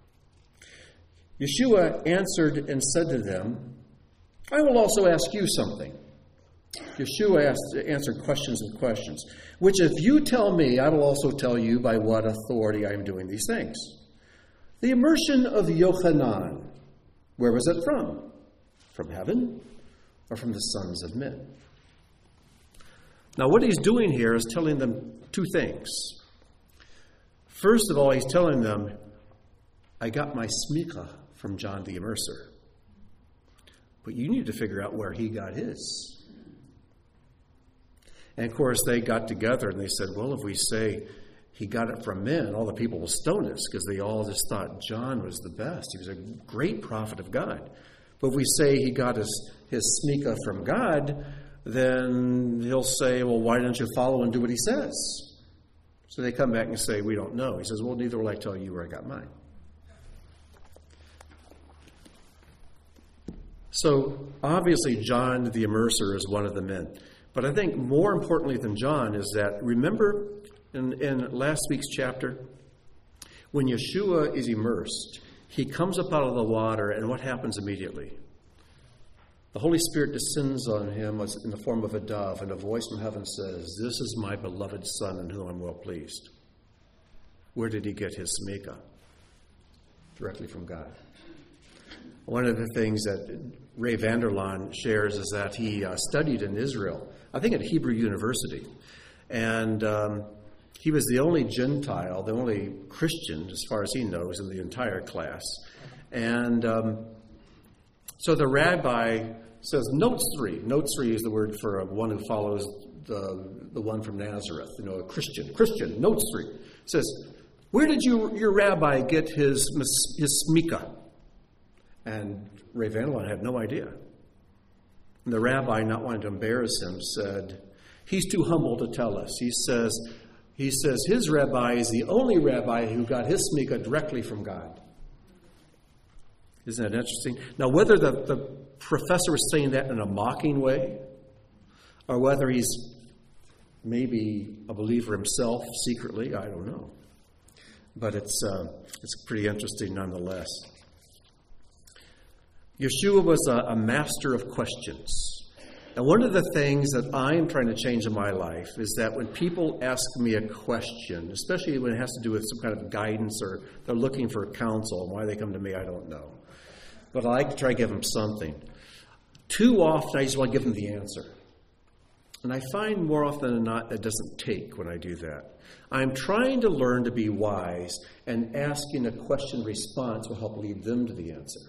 Yeshua answered and said to them, I will also ask you something. Yeshua answered questions and questions, which if you tell me, I will also tell you by what authority I am doing these things. The immersion of Yochanan, where was it from? From heaven or from the sons of men? Now what he's doing here is telling them two things. First of all, he's telling them, I got my smicha from John the Immerser. But you need to figure out where he got his. And of course, they got together and they said, well, if we say he got it from men, all the people will stone us because they all just thought John was the best. He was a great prophet of God. But if we say he got his smicha from God, then he'll say, well, why don't you follow and do what he says? So they come back and say, we don't know. He says, well, neither will I tell you where I got mine. So obviously John the Immerser is one of the men. But I think more importantly than John is that, remember in last week's chapter, when Yeshua is immersed, he comes up out of the water, and what happens immediately? The Holy Spirit descends on him in the form of a dove, and a voice from heaven says, this is my beloved Son in whom I'm well pleased. Where did he get his smika? Directly from God. One of the things that Ray Vander Laan shares is that he studied in Israel, I think at Hebrew University. And he was the only Gentile, the only Christian, as far as he knows, in the entire class. And so the rabbi says, notes 3. Notes 3 is the word for one who follows the one from Nazareth, a Christian. Christian, notes 3. Says, where did your rabbi get his smika? And Ray Vander Laan had no idea. And the rabbi, not wanting to embarrass him, said, he's too humble to tell us. He says his rabbi is the only rabbi who got his smika directly from God. Isn't that interesting? Now, whether the professor was saying that in a mocking way, or whether he's maybe a believer himself secretly, I don't know. But it's pretty interesting nonetheless. Yeshua was a master of questions. And one of the things that I'm trying to change in my life is that when people ask me a question, especially when it has to do with some kind of guidance or they're looking for counsel, and why they come to me, I don't know. But I like to try to give them something. Too often, I just want to give them the answer. And I find more often than not that doesn't take when I do that. I'm trying to learn to be wise, and asking a question response will help lead them to the answer.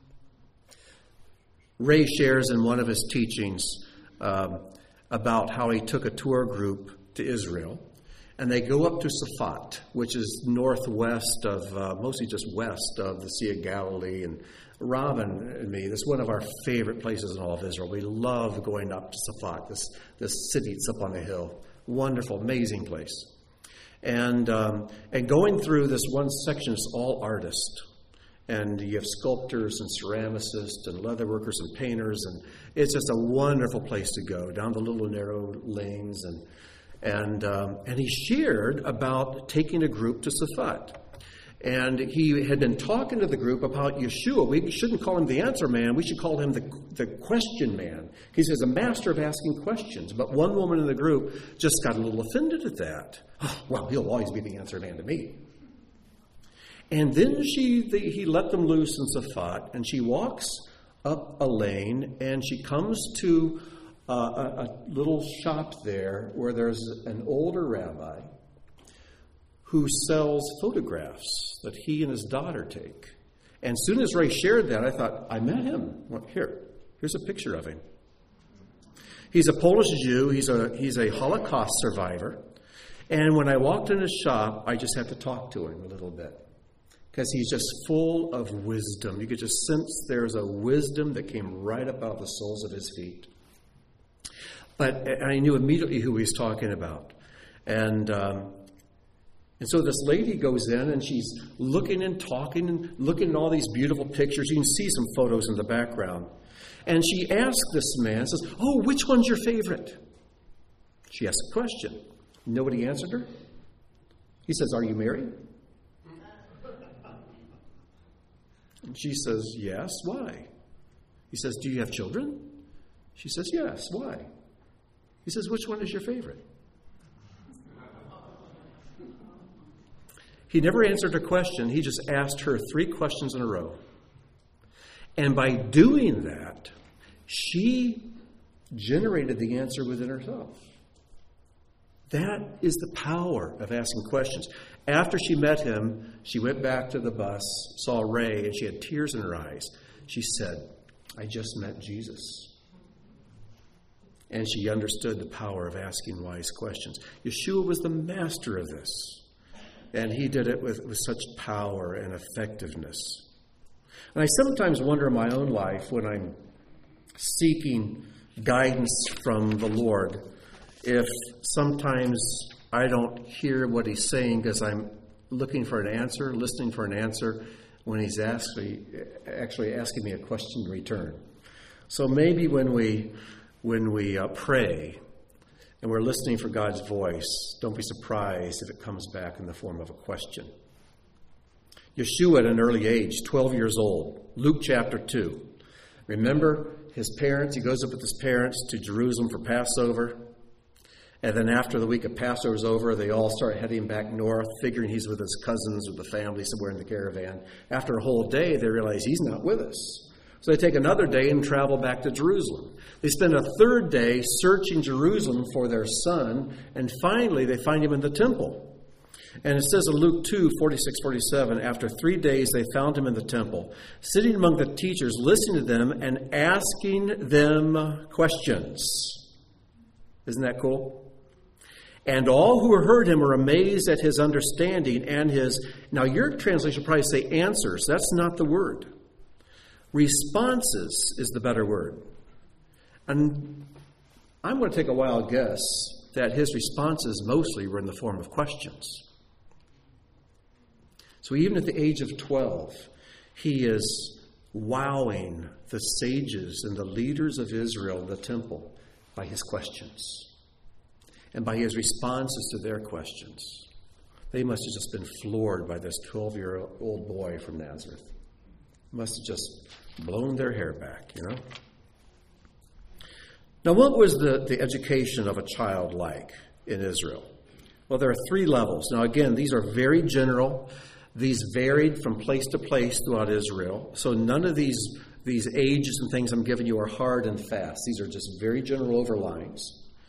Ray shares in one of his teachings about how he took a tour group to Israel, and they go up to Safat, which is northwest of, mostly just west of the Sea of Galilee. And Robin and me, this is one of our favorite places in all of Israel. We love going up to Safat, this city that's up on the hill. Wonderful, amazing place. And going through this one section is all artists. And you have sculptors and ceramicists and leatherworkers and painters, and it's just a wonderful place to go, down the little narrow lanes. And he shared about taking a group to Safat. And he had been talking to the group about Yeshua. We shouldn't call him the answer man. We should call him the question man. He says, a master of asking questions. But one woman in the group just got a little offended at that. Oh, well, he'll always be the answer man to me. And then he let them loose in Safat, and she walks up a lane, and she comes to a little shop there where there's an older rabbi who sells photographs that he and his daughter take. And as soon as Ray shared that, I thought, I met him. Well, here's a picture of him. He's a Polish Jew. He's a Holocaust survivor. And when I walked in his shop, I just had to talk to him a little bit, because he's just full of wisdom. You could just sense there's a wisdom that came right up out of the soles of his feet. But I knew immediately who he was talking about. And so this lady goes in, and she's looking and talking and looking at all these beautiful pictures. You can see some photos in the background. And she asks this man, says, oh, which one's your favorite? She asked a question. You know what he answered her? He says, are you married? And she says, yes. Why? He says, do you have children? She says, yes. Why? He says, which one is your favorite? He never answered her question. He just asked her 3 questions in a row. And by doing that, she generated the answer within herself. That is the power of asking questions. After she met him, she went back to the bus, saw Ray, and she had tears in her eyes. She said, I just met Jesus. And she understood the power of asking wise questions. Yeshua was the master of this. And he did it with such power and effectiveness. And I sometimes wonder in my own life, when I'm seeking guidance from the Lord, if sometimes I don't hear what he's saying because I'm looking for an answer, listening for an answer, when he's actually asking me a question in return. So maybe when we pray and we're listening for God's voice, don't be surprised if it comes back in the form of a question. Yeshua at an early age, 12 years old, Luke chapter 2. Remember his parents, he goes up with his parents to Jerusalem for Passover. And then after the week of Passover is over, they all start heading back north, figuring he's with his cousins or the family somewhere in the caravan. After a whole day, they realize he's not with us. So they take another day and travel back to Jerusalem. They spend a third day searching Jerusalem for their son, and finally they find him in the temple. And it says in Luke 2, 46, 47, after 3 days they found him in the temple, sitting among the teachers, listening to them and asking them questions. Isn't that cool? And all who heard him were amazed at his understanding and his... Now your translation will probably say answers. That's not the word. Responses is the better word. And I'm going to take a wild guess that his responses mostly were in the form of questions. So even at the age of 12, he is wowing the sages and the leaders of Israel in the temple by his questions and by his responses to their questions. They must have just been floored by this 12-year-old boy from Nazareth. Must have just blown their hair back, you know. Now, what was the education of a child like in Israel? Well, there are 3 levels. Now, again, these are very general. These varied from place to place throughout Israel. So none of these ages and things I'm giving you are hard and fast. These are just very general overviews.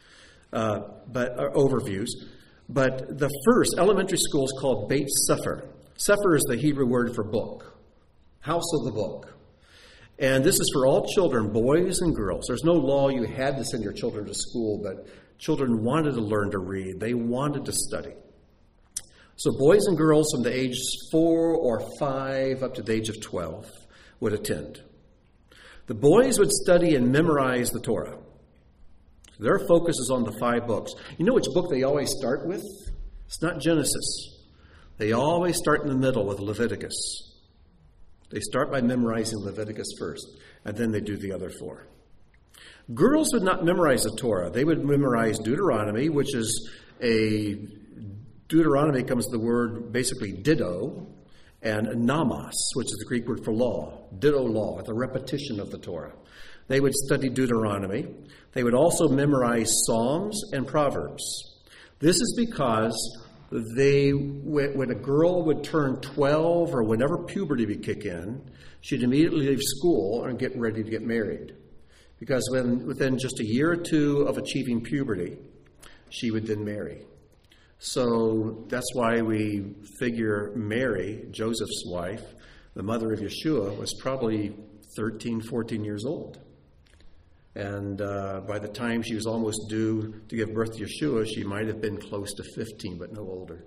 But the first elementary school is called Beit Sefer. Sefer is the Hebrew word for book, house of the book. And this is for all children, boys and girls. There's no law you had to send your children to school, but children wanted to learn to read. They wanted to study. So boys and girls from the age 4 or 5 up to the age of 12 would attend. The boys would study and memorize the Torah. Their focus is on the 5 books. You know which book they always start with? It's not Genesis. They always start in the middle with Leviticus. They start by memorizing Leviticus first, and then they do the other 4. Girls would not memorize the Torah. They would memorize Deuteronomy, which is Deuteronomy comes to the word basically ditto, and nomos, which is the Greek word for law. Ditto law, the repetition of the Torah. They would study Deuteronomy. They would also memorize Psalms and Proverbs. This is because when a girl would turn 12 or whenever puberty would kick in, she'd immediately leave school and get ready to get married. Because within just a year or 2 of achieving puberty, she would then marry. So that's why we figure Mary, Joseph's wife, the mother of Yeshua, was probably 13, 14 years old. And by the time she was almost due to give birth to Yeshua, she might have been close to 15, but no older.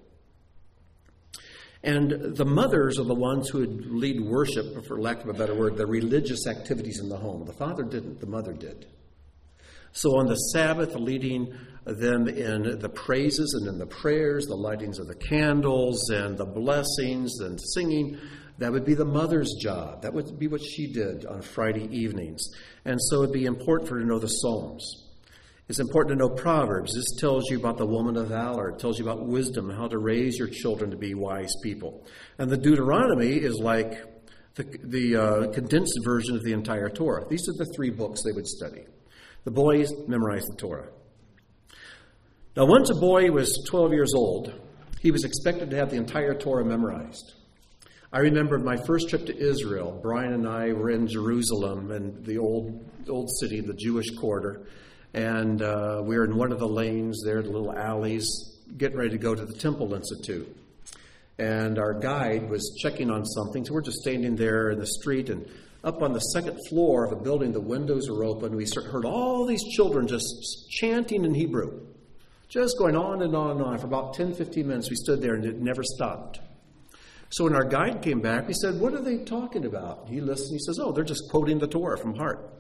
And the mothers are the ones who would lead worship, for lack of a better word, the religious activities in the home. The father didn't, the mother did. So on the Sabbath, leading them in the praises and in the prayers, the lightings of the candles and the blessings and singing, that would be the mother's job. That would be what she did on Friday evenings. And so it would be important for her to know the Psalms. It's important to know Proverbs. This tells you about the woman of valor. It tells you about wisdom, how to raise your children to be wise people. And the Deuteronomy is like the condensed version of the entire Torah. These are the 3 books they would study. The boys memorized the Torah. Now, once a boy was 12 years old, he was expected to have the entire Torah memorized. I remember my first trip to Israel. Brian and I were in Jerusalem and the old city, the Jewish quarter, and we were in one of the lanes there, the little alleys, getting ready to go to the Temple Institute. And our guide was checking on something, so we're just standing there in the street, and up on the 2nd floor of a building, the windows were open. We heard all these children just chanting in Hebrew, just going on and on and on. For about 10, 15 minutes, we stood there and it never stopped. So when our guide came back, we said, "What are they talking about?" He listened. He says, "Oh, they're just quoting the Torah from heart.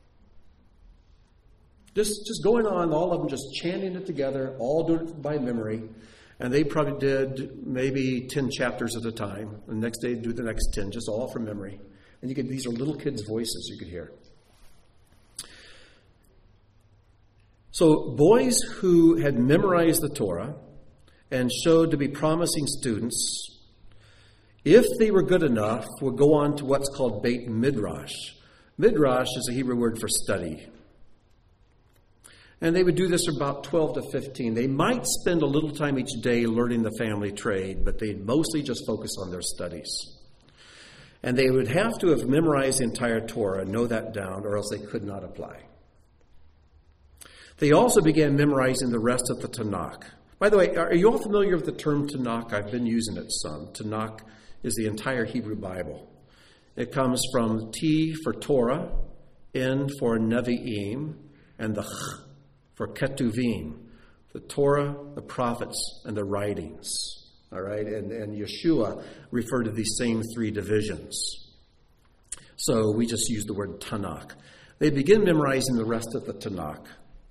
Just going on, all of them just chanting it together, all doing it by memory." And they probably did maybe 10 chapters at a time. The next day, do the next 10, just all from memory. And these are little kids' voices you could hear. So boys who had memorized the Torah and showed to be promising students, if they were good enough, would go on to what's called Beit Midrash. Midrash is a Hebrew word for study. And they would do this for about 12 to 15. They might spend a little time each day learning the family trade, but they'd mostly just focus on their studies. And they would have to have memorized the entire Torah and know that down, or else they could not apply. They also began memorizing the rest of the Tanakh. By the way, are you all familiar with the term Tanakh? I've been using it some. Tanakh is the entire Hebrew Bible. It comes from T for Torah, N for Nevi'im, and the Ch for Ketuvim, the Torah, the prophets, and the writings. All right, and Yeshua referred to these same three divisions. So we just use the word Tanakh. They begin memorizing the rest of the Tanakh.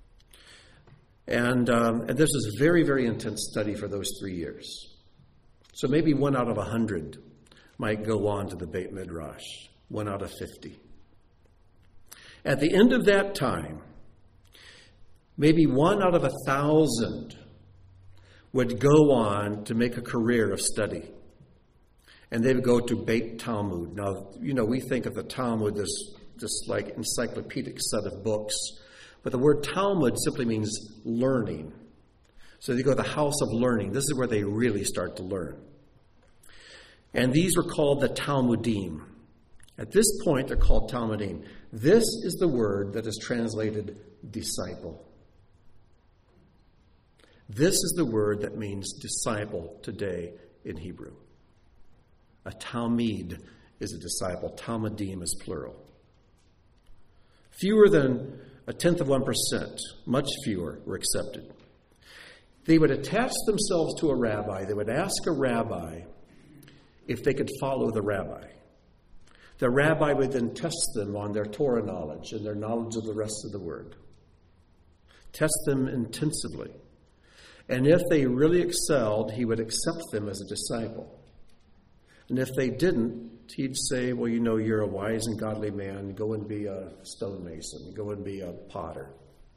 And this is a very, very intense study for those 3 years. So maybe 1 out of 100 might go on to the Beit Midrash, 1 out of 50. At the end of that time, maybe 1 out of 1,000 would go on to make a career of study. And they would go to Beit Talmud. Now, we think of the Talmud as this like encyclopedic set of books. But the word Talmud simply means learning. So they go to the house of learning. This is where they really start to learn. And these were called the Talmudim. At this point, they're called Talmudim. This is the word that is translated disciple. This is the word that means disciple today in Hebrew. A Talmid is a disciple. Talmudim is plural. Fewer than 0.1%, much fewer, were accepted. They would attach themselves to a rabbi. They would ask a rabbi if they could follow the rabbi. The rabbi would then test them on their Torah knowledge and their knowledge of the rest of the word. Test them intensively. And if they really excelled, he would accept them as a disciple. And if they didn't, he'd say, well, you're a wise and godly man. Go and be a stonemason. Go and be a potter.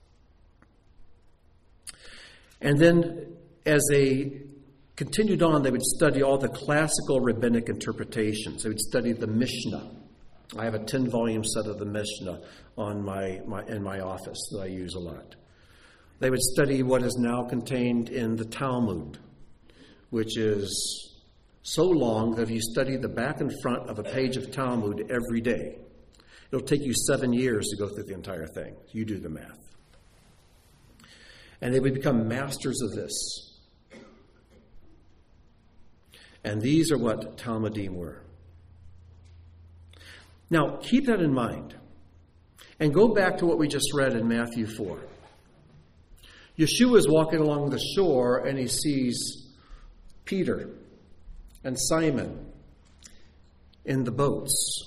And then as they continued on, they would study all the classical rabbinic interpretations. They would study the Mishnah. I have a 10-volume set of the Mishnah in my office that I use a lot. They would study what is now contained in the Talmud, which is so long that if you study the back and front of a page of Talmud every day, it'll take you 7 years to go through the entire thing. You do the math. And they would become masters of this. And these are what Talmudim were. Now, keep that in mind. And go back to what we just read in Matthew 4. Yeshua is walking along the shore and he sees Peter and Simon in the boats.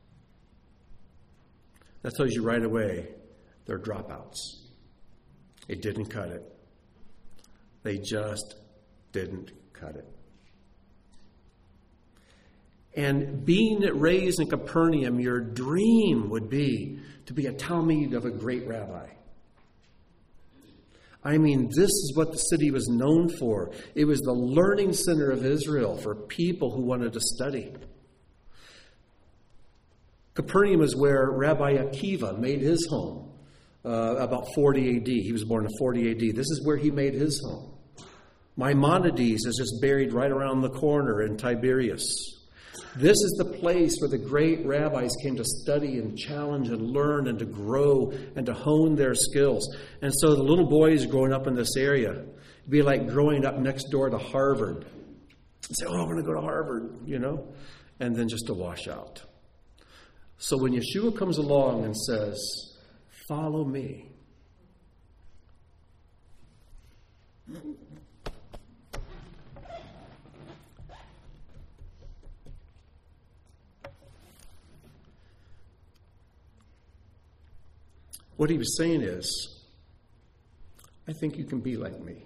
That tells you right away they're dropouts. It didn't cut it. They just didn't cut it. And being raised in Capernaum, your dream would be to be a Talmid of a great rabbi. I mean, this is what the city was known for. It was the learning center of Israel for people who wanted to study. Capernaum is where Rabbi Akiva made his home about 40 AD. He was born in 40 AD. This is where he made his home. Maimonides is just buried right around the corner in Tiberias. This is the place where the great rabbis came to study and challenge and learn and to grow and to hone their skills. And so the little boys growing up in this area, it'd be like growing up next door to Harvard. And say, I'm going to go to Harvard, and then just to wash out. So when Yeshua comes along and says, follow me, what he was saying is, I think you can be like me.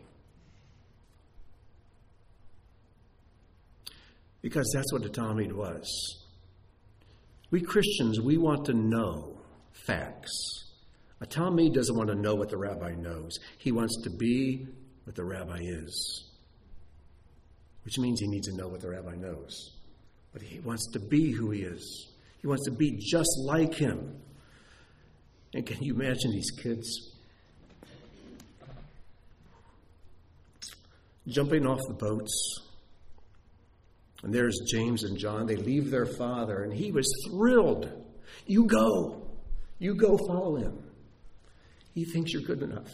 Because that's what the Talmud was. We Christians, we want to know facts. A Talmud doesn't want to know what the rabbi knows. He wants to be what the rabbi is. Which means he needs to know what the rabbi knows. But he wants to be who he is. He wants to be just like him. And can you imagine these kids? jumping off the boats. And there's James and John. They leave their father, and he was thrilled. You go, follow him. He thinks you're good enough.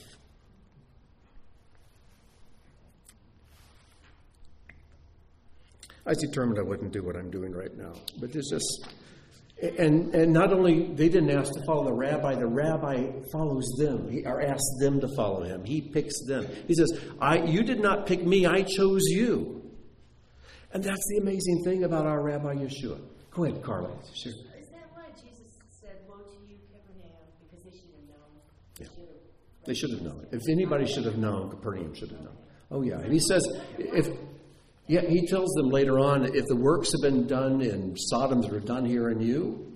I was determined I wouldn't do what I'm doing right now. But there's just, and not only, they didn't ask to follow the rabbi follows them, or asks them to follow him. He picks them. He says, you did not pick me, I chose you. And that's the amazing thing about our Rabbi Yeshua. Go ahead, Carla. Sure. Is that why Jesus said, woe to you, Capernaum, because they should have known? Yeah. They should have known. If anybody should have known, Capernaum should have known. Oh, yeah. And he says, he tells them later on, if the works have been done in Sodom that are done here in you,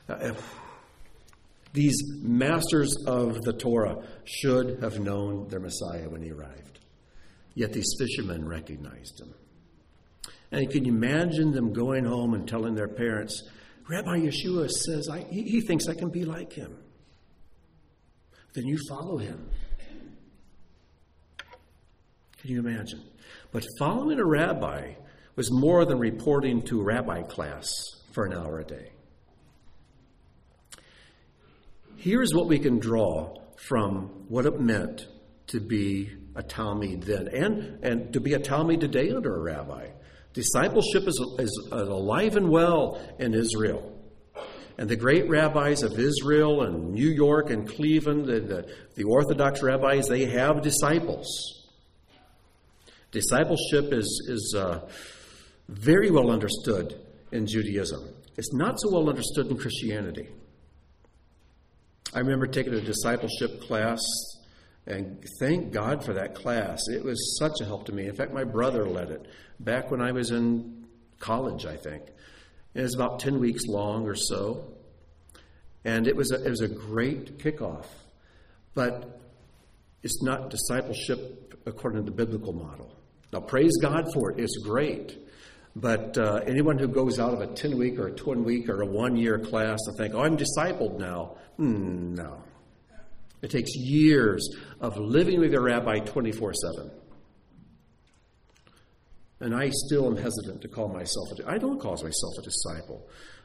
these masters of the Torah should have known their Messiah when he arrived. Yet these fishermen recognized him. And can you imagine them going home and telling their parents, Rabbi Yeshua says, he thinks I can be like him. Then you follow him. Can you imagine? But following a rabbi was more than reporting to a rabbi class for an hour a day. Here's what we can draw from what it meant to be a Talmud then, and to be a Talmud today under a rabbi. Discipleship is alive and well in Israel. And the great rabbis of Israel and New York and Cleveland, the Orthodox rabbis, they have disciples. Discipleship is very well understood in Judaism. It's not so well understood in Christianity. I remember taking a discipleship class, and thank God for that class. It was such a help to me. In fact, my brother led it back when I was in college, I think. It was about 10 weeks long or so. And it was a great kickoff. But it's not discipleship according to the biblical model. Now, praise God for it. It's great. But anyone who goes out of a 10-week or a 20-week or a 1-year class and think, I'm discipled now. No. It takes years of living with your rabbi 24/7. And I still am hesitant to call myself I don't call myself a disciple.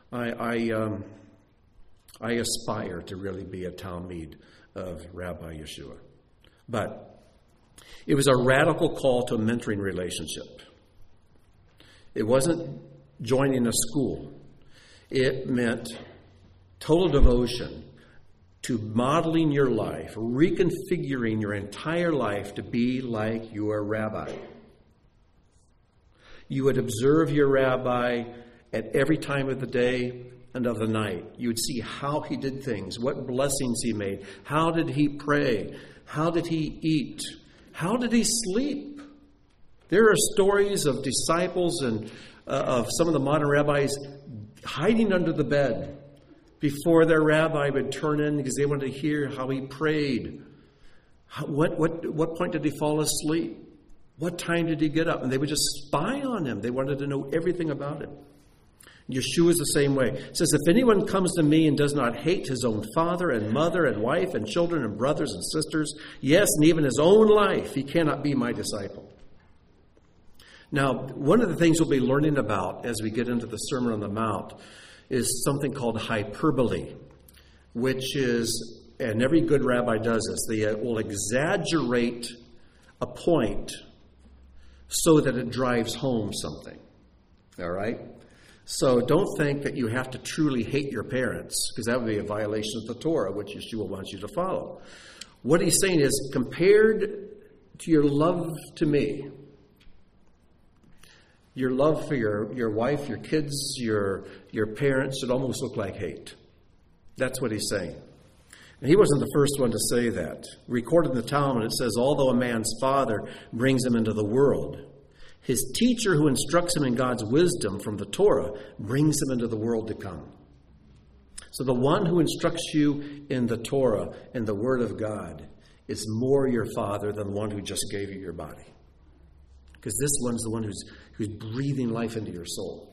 I aspire to really be a Talmud of Rabbi Yeshua. But it was a radical call to a mentoring relationship. It wasn't joining a school. It meant total devotion to modeling your life, reconfiguring your entire life to be like your rabbi. You would observe your rabbi at every time of the day and of the night. You would see how he did things, what blessings he made, how did he pray, how did he eat, how did he sleep. There are stories of disciples and of some of the modern rabbis hiding under the bed before their rabbi would turn in because they wanted to hear how he prayed. What point did he fall asleep? What time did he get up? And they would just spy on him. They wanted to know everything about him. Yeshua is the same way. It says, if anyone comes to me and does not hate his own father and mother and wife and children and brothers and sisters, yes, and even his own life, he cannot be my disciple. Now, one of the things we'll be learning about as we get into the Sermon on the Mount is something called hyperbole, which is, and every good rabbi does this, they will exaggerate a point so that it drives home something. All right? So don't think that you have to truly hate your parents, because that would be a violation of the Torah, which Yeshua wants you to follow. What he's saying is, compared to your love to me, your love for your wife, your kids, your parents should almost look like hate. That's what he's saying. And he wasn't the first one to say that. Recorded in the Talmud, it says, although a man's father brings him into the world, his teacher who instructs him in God's wisdom from the Torah brings him into the world to come. So the one who instructs you in the Torah and the Word of God is more your father than the one who just gave you your body. Because this one's the one who's breathing life into your soul.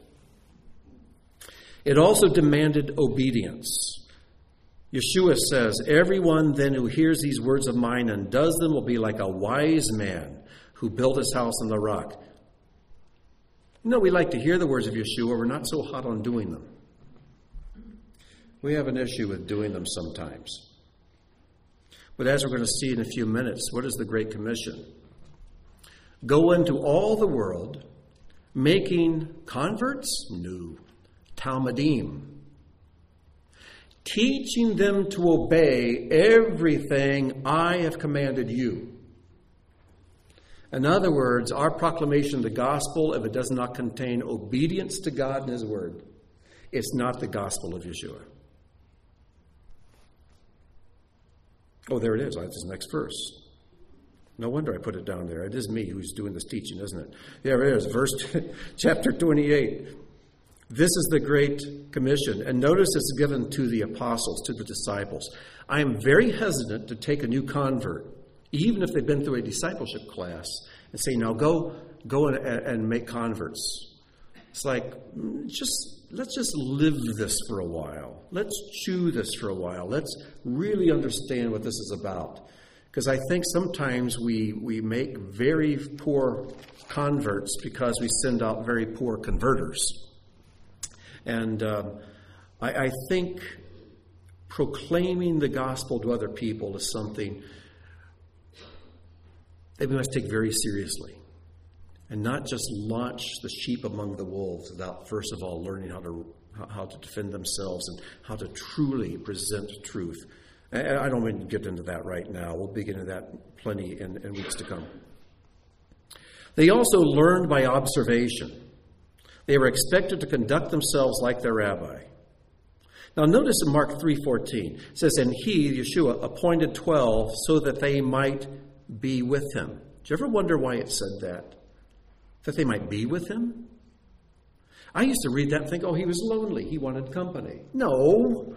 It also demanded obedience. Yeshua says, everyone then who hears these words of mine and does them will be like a wise man who built his house on the rock. No, we like to hear the words of Yeshua. We're not so hot on doing them. We have an issue with doing them sometimes. But as we're going to see in a few minutes, what is the Great Commission? Go into all the world, making converts? No. Talmudim. Teaching them to obey everything I have commanded you. In other words, our proclamation of the gospel, if it does not contain obedience to God and His word, it's not the gospel of Yeshua. Oh, there it is. That's the next verse. No wonder I put it down there. It is me who's doing this teaching, isn't it? There it is, verse chapter 28. This is the Great Commission. And notice it's given to the apostles, to the disciples. I am very hesitant to take a new convert, even if they've been through a discipleship class, and say, now go and make converts. It's like, let's just live this for a while. Let's chew this for a while. Let's really understand what this is about. Because I think sometimes we make very poor converts because we send out very poor converters. And I think proclaiming the gospel to other people is something that we must take very seriously. And not just launch the sheep among the wolves without, first of all, learning how to defend themselves and how to truly present truth. I don't want to get into that right now. We'll begin into that plenty in weeks to come. They also learned by observation. They were expected to conduct themselves like their rabbi. Now notice in Mark 3:14, it says, and he, Yeshua, appointed 12 so that they might be with him. Did you ever wonder why it said that? That they might be with him? I used to read that and think, oh, he was lonely. He wanted company. No.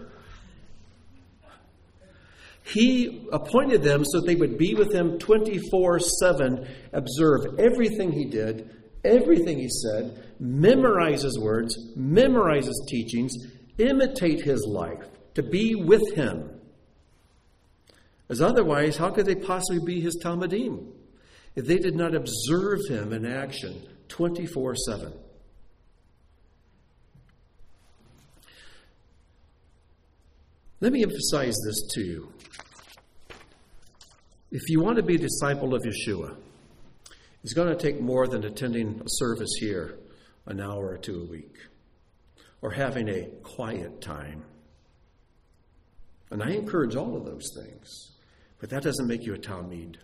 He appointed them so that they would be with him 24/7, observe everything he did, everything he said, memorize his words, memorize his teachings, imitate his life, to be with him. As otherwise, how could they possibly be his Talmudim if they did not observe him in action 24/7? Let me emphasize this to you. If you want to be a disciple of Yeshua, it's going to take more than attending a service here an hour or two a week, or having a quiet time. And I encourage all of those things, but that doesn't make you a Talmid.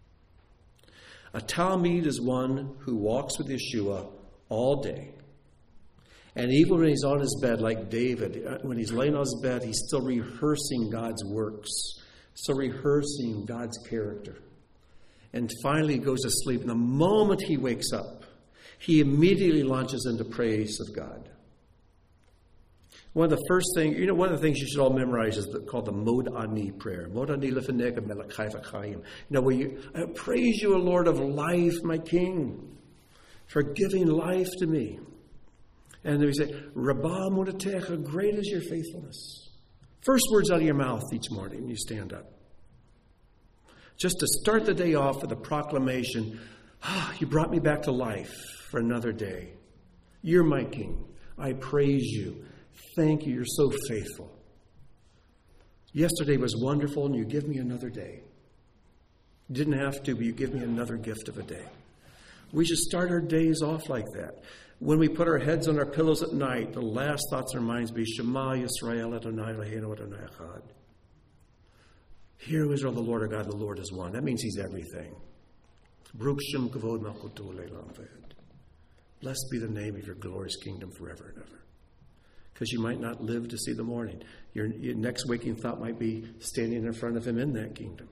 A Talmid is one who walks with Yeshua all day. And even when he's on his bed, like David, when he's laying on his bed, he's still rehearsing God's works, still rehearsing God's character. And finally he goes to sleep. And the moment he wakes up, he immediately launches into praise of God. One of the things you should all memorize is called the Mod Ani prayer. Mod Ani lefeneka melachai v'chaim. Where you, I praise you, O Lord of life, my King, for giving life to me. And then we say, Rabbah modatecha, great is your faithfulness. First words out of your mouth each morning when you stand up. Just to start the day off with a proclamation, you brought me back to life for another day. You're my King. I praise you. Thank you. You're so faithful. Yesterday was wonderful, and you give me another day. You didn't have to, but you give me another gift of a day. We should start our days off like that. When we put our heads on our pillows at night, the last thoughts in our minds be, Shema Yisrael Adonai Eloheinu Adonai Echad. Hear, O Israel, the Lord our God, the Lord is one. That means he's everything. Baruch Shem Kavod Malchuto Le'olam V'ed. Blessed be the name of your glorious kingdom forever and ever. Because you might not live to see the morning. Your next waking thought might be standing in front of him in that kingdom.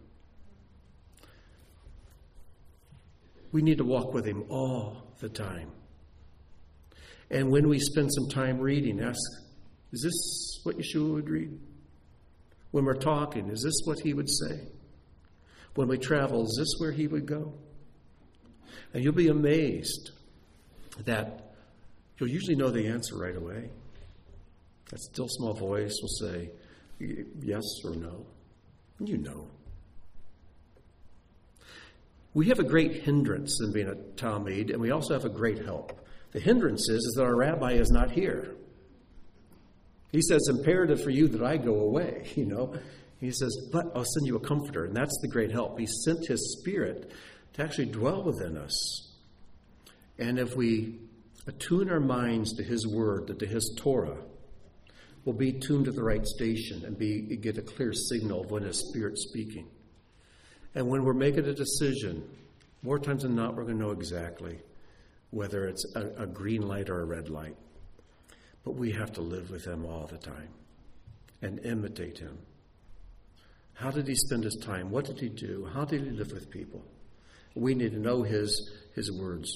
We need to walk with him all the time. And when we spend some time reading, ask, is this what Yeshua would read? When we're talking, is this what he would say? When we travel, is this where he would go? And you'll be amazed that you'll usually know the answer right away. That still small voice will say yes or no. And you know. We have a great hindrance in being a Talmid, and we also have a great help. The hindrance is that our rabbi is not here. He says, it's imperative for you that I go away, He says, but I'll send you a comforter, and that's the great help. He sent his Spirit to actually dwell within us. And if we attune our minds to his word, to his Torah, we'll be tuned to the right station and get a clear signal of when his Spirit's speaking. And when we're making a decision, more times than not, we're going to know exactly whether it's a green light or a red light. But we have to live with him all the time and imitate him. How did he spend his time? What did he do? How did he live with people? We need to know his words.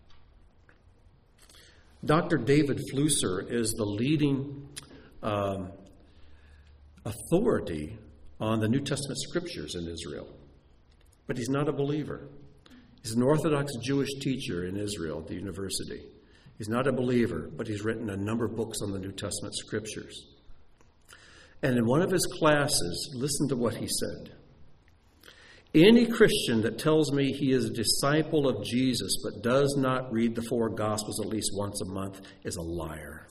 Dr. David Flusser is the leading authority on the New Testament scriptures in Israel. But he's not a believer. He's an Orthodox Jewish teacher in Israel at the university. He's not a believer, but he's written a number of books on the New Testament scriptures. And in one of his classes, listen to what he said. Any Christian that tells me he is a disciple of Jesus but does not read the 4 Gospels at least once a month is a liar.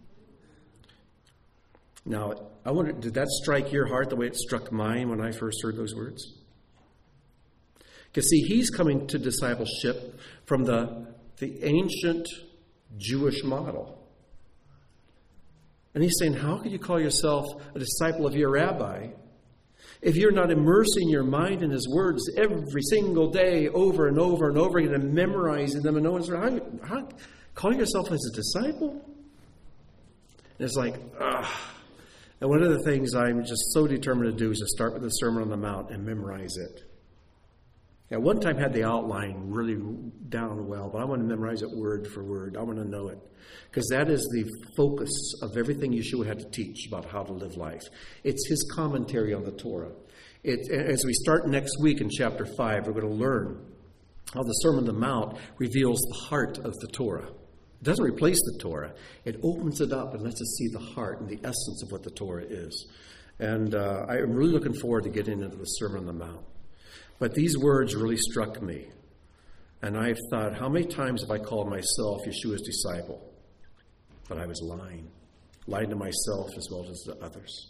Now, I wonder, did that strike your heart the way it struck mine when I first heard those words? Because, see, he's coming to discipleship from the ancient Jewish model. And he's saying, how can you call yourself a disciple of your rabbi if you're not immersing your mind in his words every single day over and over and over again and memorizing them and knowing how calling yourself as a disciple? And it's like, And one of the things I'm just so determined to do is to start with the Sermon on the Mount and memorize it. At one time I had the outline really down well, but I want to memorize it word for word. I want to know it. Because that is the focus of everything Yeshua had to teach about how to live life. It's his commentary on the Torah. As we start next week in chapter 5, we're going to learn how the Sermon on the Mount reveals the heart of the Torah. It doesn't replace the Torah. It opens it up and lets us see the heart and the essence of what the Torah is. And I'm really looking forward to getting into the Sermon on the Mount. But these words really struck me. And I've thought, how many times have I called myself Yeshua's disciple? But I was lying to myself as well as to others.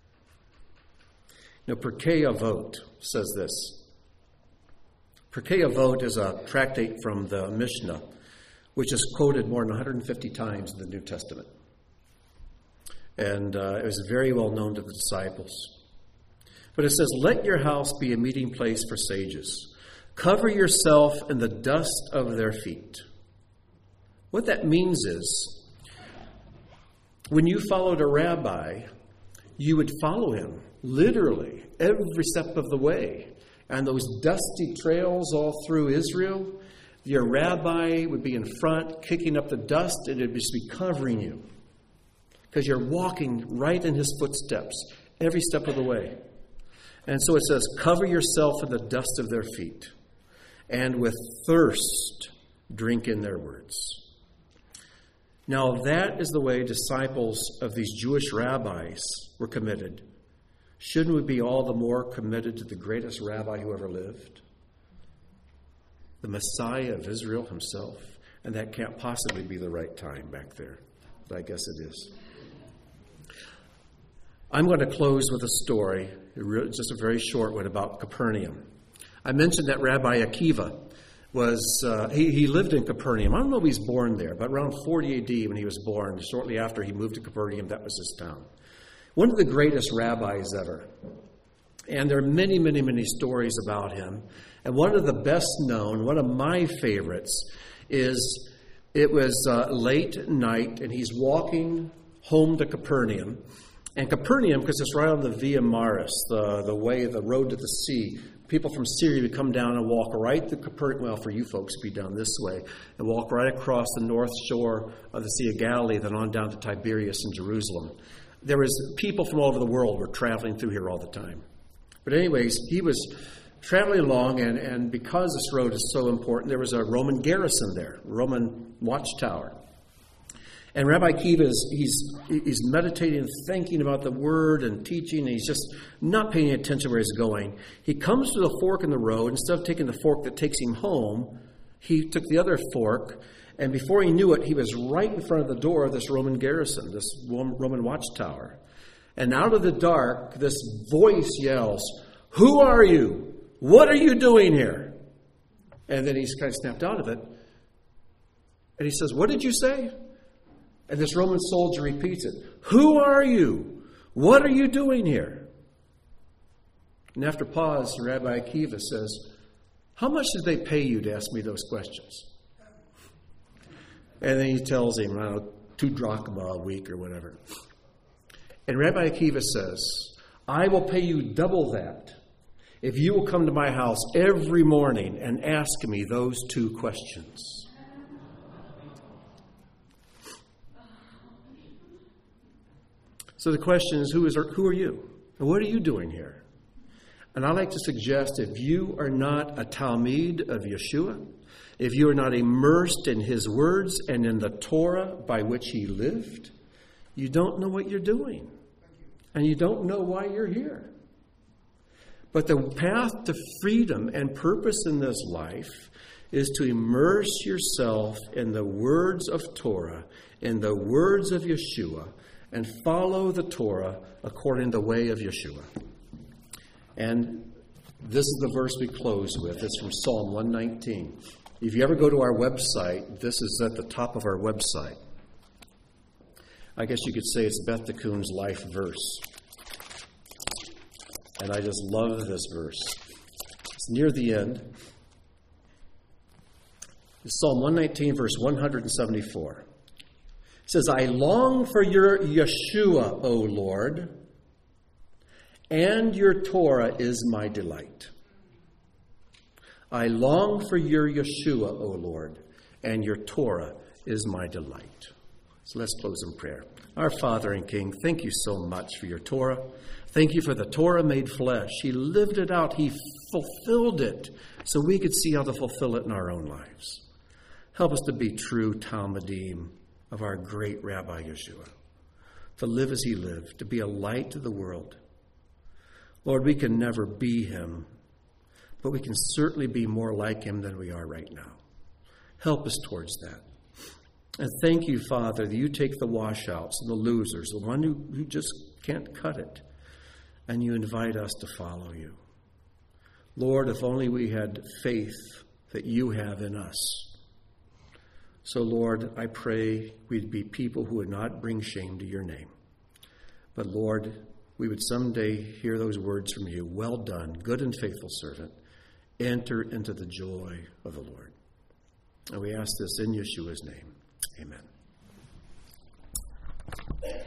Pirkei Avot says this. Pirkei Avot is a tractate from the Mishnah, which is quoted more than 150 times in the New Testament. And it was very well known to the disciples. But it says, let your house be a meeting place for sages. Cover yourself in the dust of their feet. What that means is, when you followed a rabbi, you would follow him, literally, every step of the way. And those dusty trails all through Israel, your rabbi would be in front, kicking up the dust, and it would just be covering you. Because you're walking right in his footsteps, every step of the way. And so it says, cover yourself in the dust of their feet, and with thirst drink in their words. Now that is the way disciples of these Jewish rabbis were committed. Shouldn't we be all the more committed to the greatest rabbi who ever lived? The Messiah of Israel himself. And that can't possibly be the right time back there. But I guess it is. I'm going to close with a story, just a very short one, about Capernaum. I mentioned that Rabbi Akiva he lived in Capernaum. I don't know if he was born there, but around 40 AD when he was born, shortly after he moved to Capernaum, that was his town. One of the greatest rabbis ever. And there are many, many, many stories about him. And one of the best known, one of my favorites, is it was late at night, and he's walking home to Capernaum. And Capernaum, because it's right on the Via Maris, the road to the sea, people from Syria would come down and walk right to Capernaum. Well, for you folks, it'd be down this way, and walk right across the north shore of the Sea of Galilee, then on down to Tiberias in Jerusalem. There was people from all over the world were traveling through here all the time. But anyways, he was traveling along, and because this road is so important, there was a Roman garrison there, Roman watchtower. And Rabbi Akiva, he's meditating, thinking about the word and teaching, and he's just not paying attention where he's going. He comes to the fork in the road. Instead of taking the fork that takes him home, he took the other fork, and before he knew it, he was right in front of the door of this Roman garrison, this Roman watchtower. And out of the dark, this voice yells, "Who are you? What are you doing here?" And then he's kind of snapped out of it. And he says, "What did you say?" And this Roman soldier repeats it. "Who are you? What are you doing here?" And after pause, Rabbi Akiva says, "How much did they pay you to ask me those questions?" And then he tells him, 2 drachma a week or whatever. And Rabbi Akiva says, "I will pay you double that if you will come to my house every morning and ask me those 2 questions." So the question is, who are you? And what are you doing here? And I'd like to suggest if you are not a Talmid of Yeshua, if you are not immersed in his words and in the Torah by which he lived, you don't know what you're doing. And you don't know why you're here. But the path to freedom and purpose in this life is to immerse yourself in the words of Torah, in the words of Yeshua, and follow the Torah according to the way of Yeshua. And this is the verse we close with. It's from Psalm 119. If you ever go to our website, this is at the top of our website. I guess you could say it's Beth Tikun's life verse. And I just love this verse. It's near the end. It's Psalm 119, verse 174. It says, "I long for your Yeshua, O Lord, and your Torah is my delight." I long for your Yeshua, O Lord, and your Torah is my delight. So let's close in prayer. Our Father and King, thank you so much for your Torah. Thank you for the Torah made flesh. He lived it out. He fulfilled it so we could see how to fulfill it in our own lives. Help us to be true Talmidim of our great Rabbi Yeshua, to live as he lived, to be a light to the world. Lord, we can never be him, but we can certainly be more like him than we are right now. Help us towards that. And thank you, Father, that you take the washouts and the losers, the one who just can't cut it, and you invite us to follow you. Lord, if only we had faith that you have in us. So, Lord, I pray we'd be people who would not bring shame to your name. But, Lord, we would someday hear those words from you. "Well done, good and faithful servant. Enter into the joy of the Lord." And we ask this in Yeshua's name. Amen.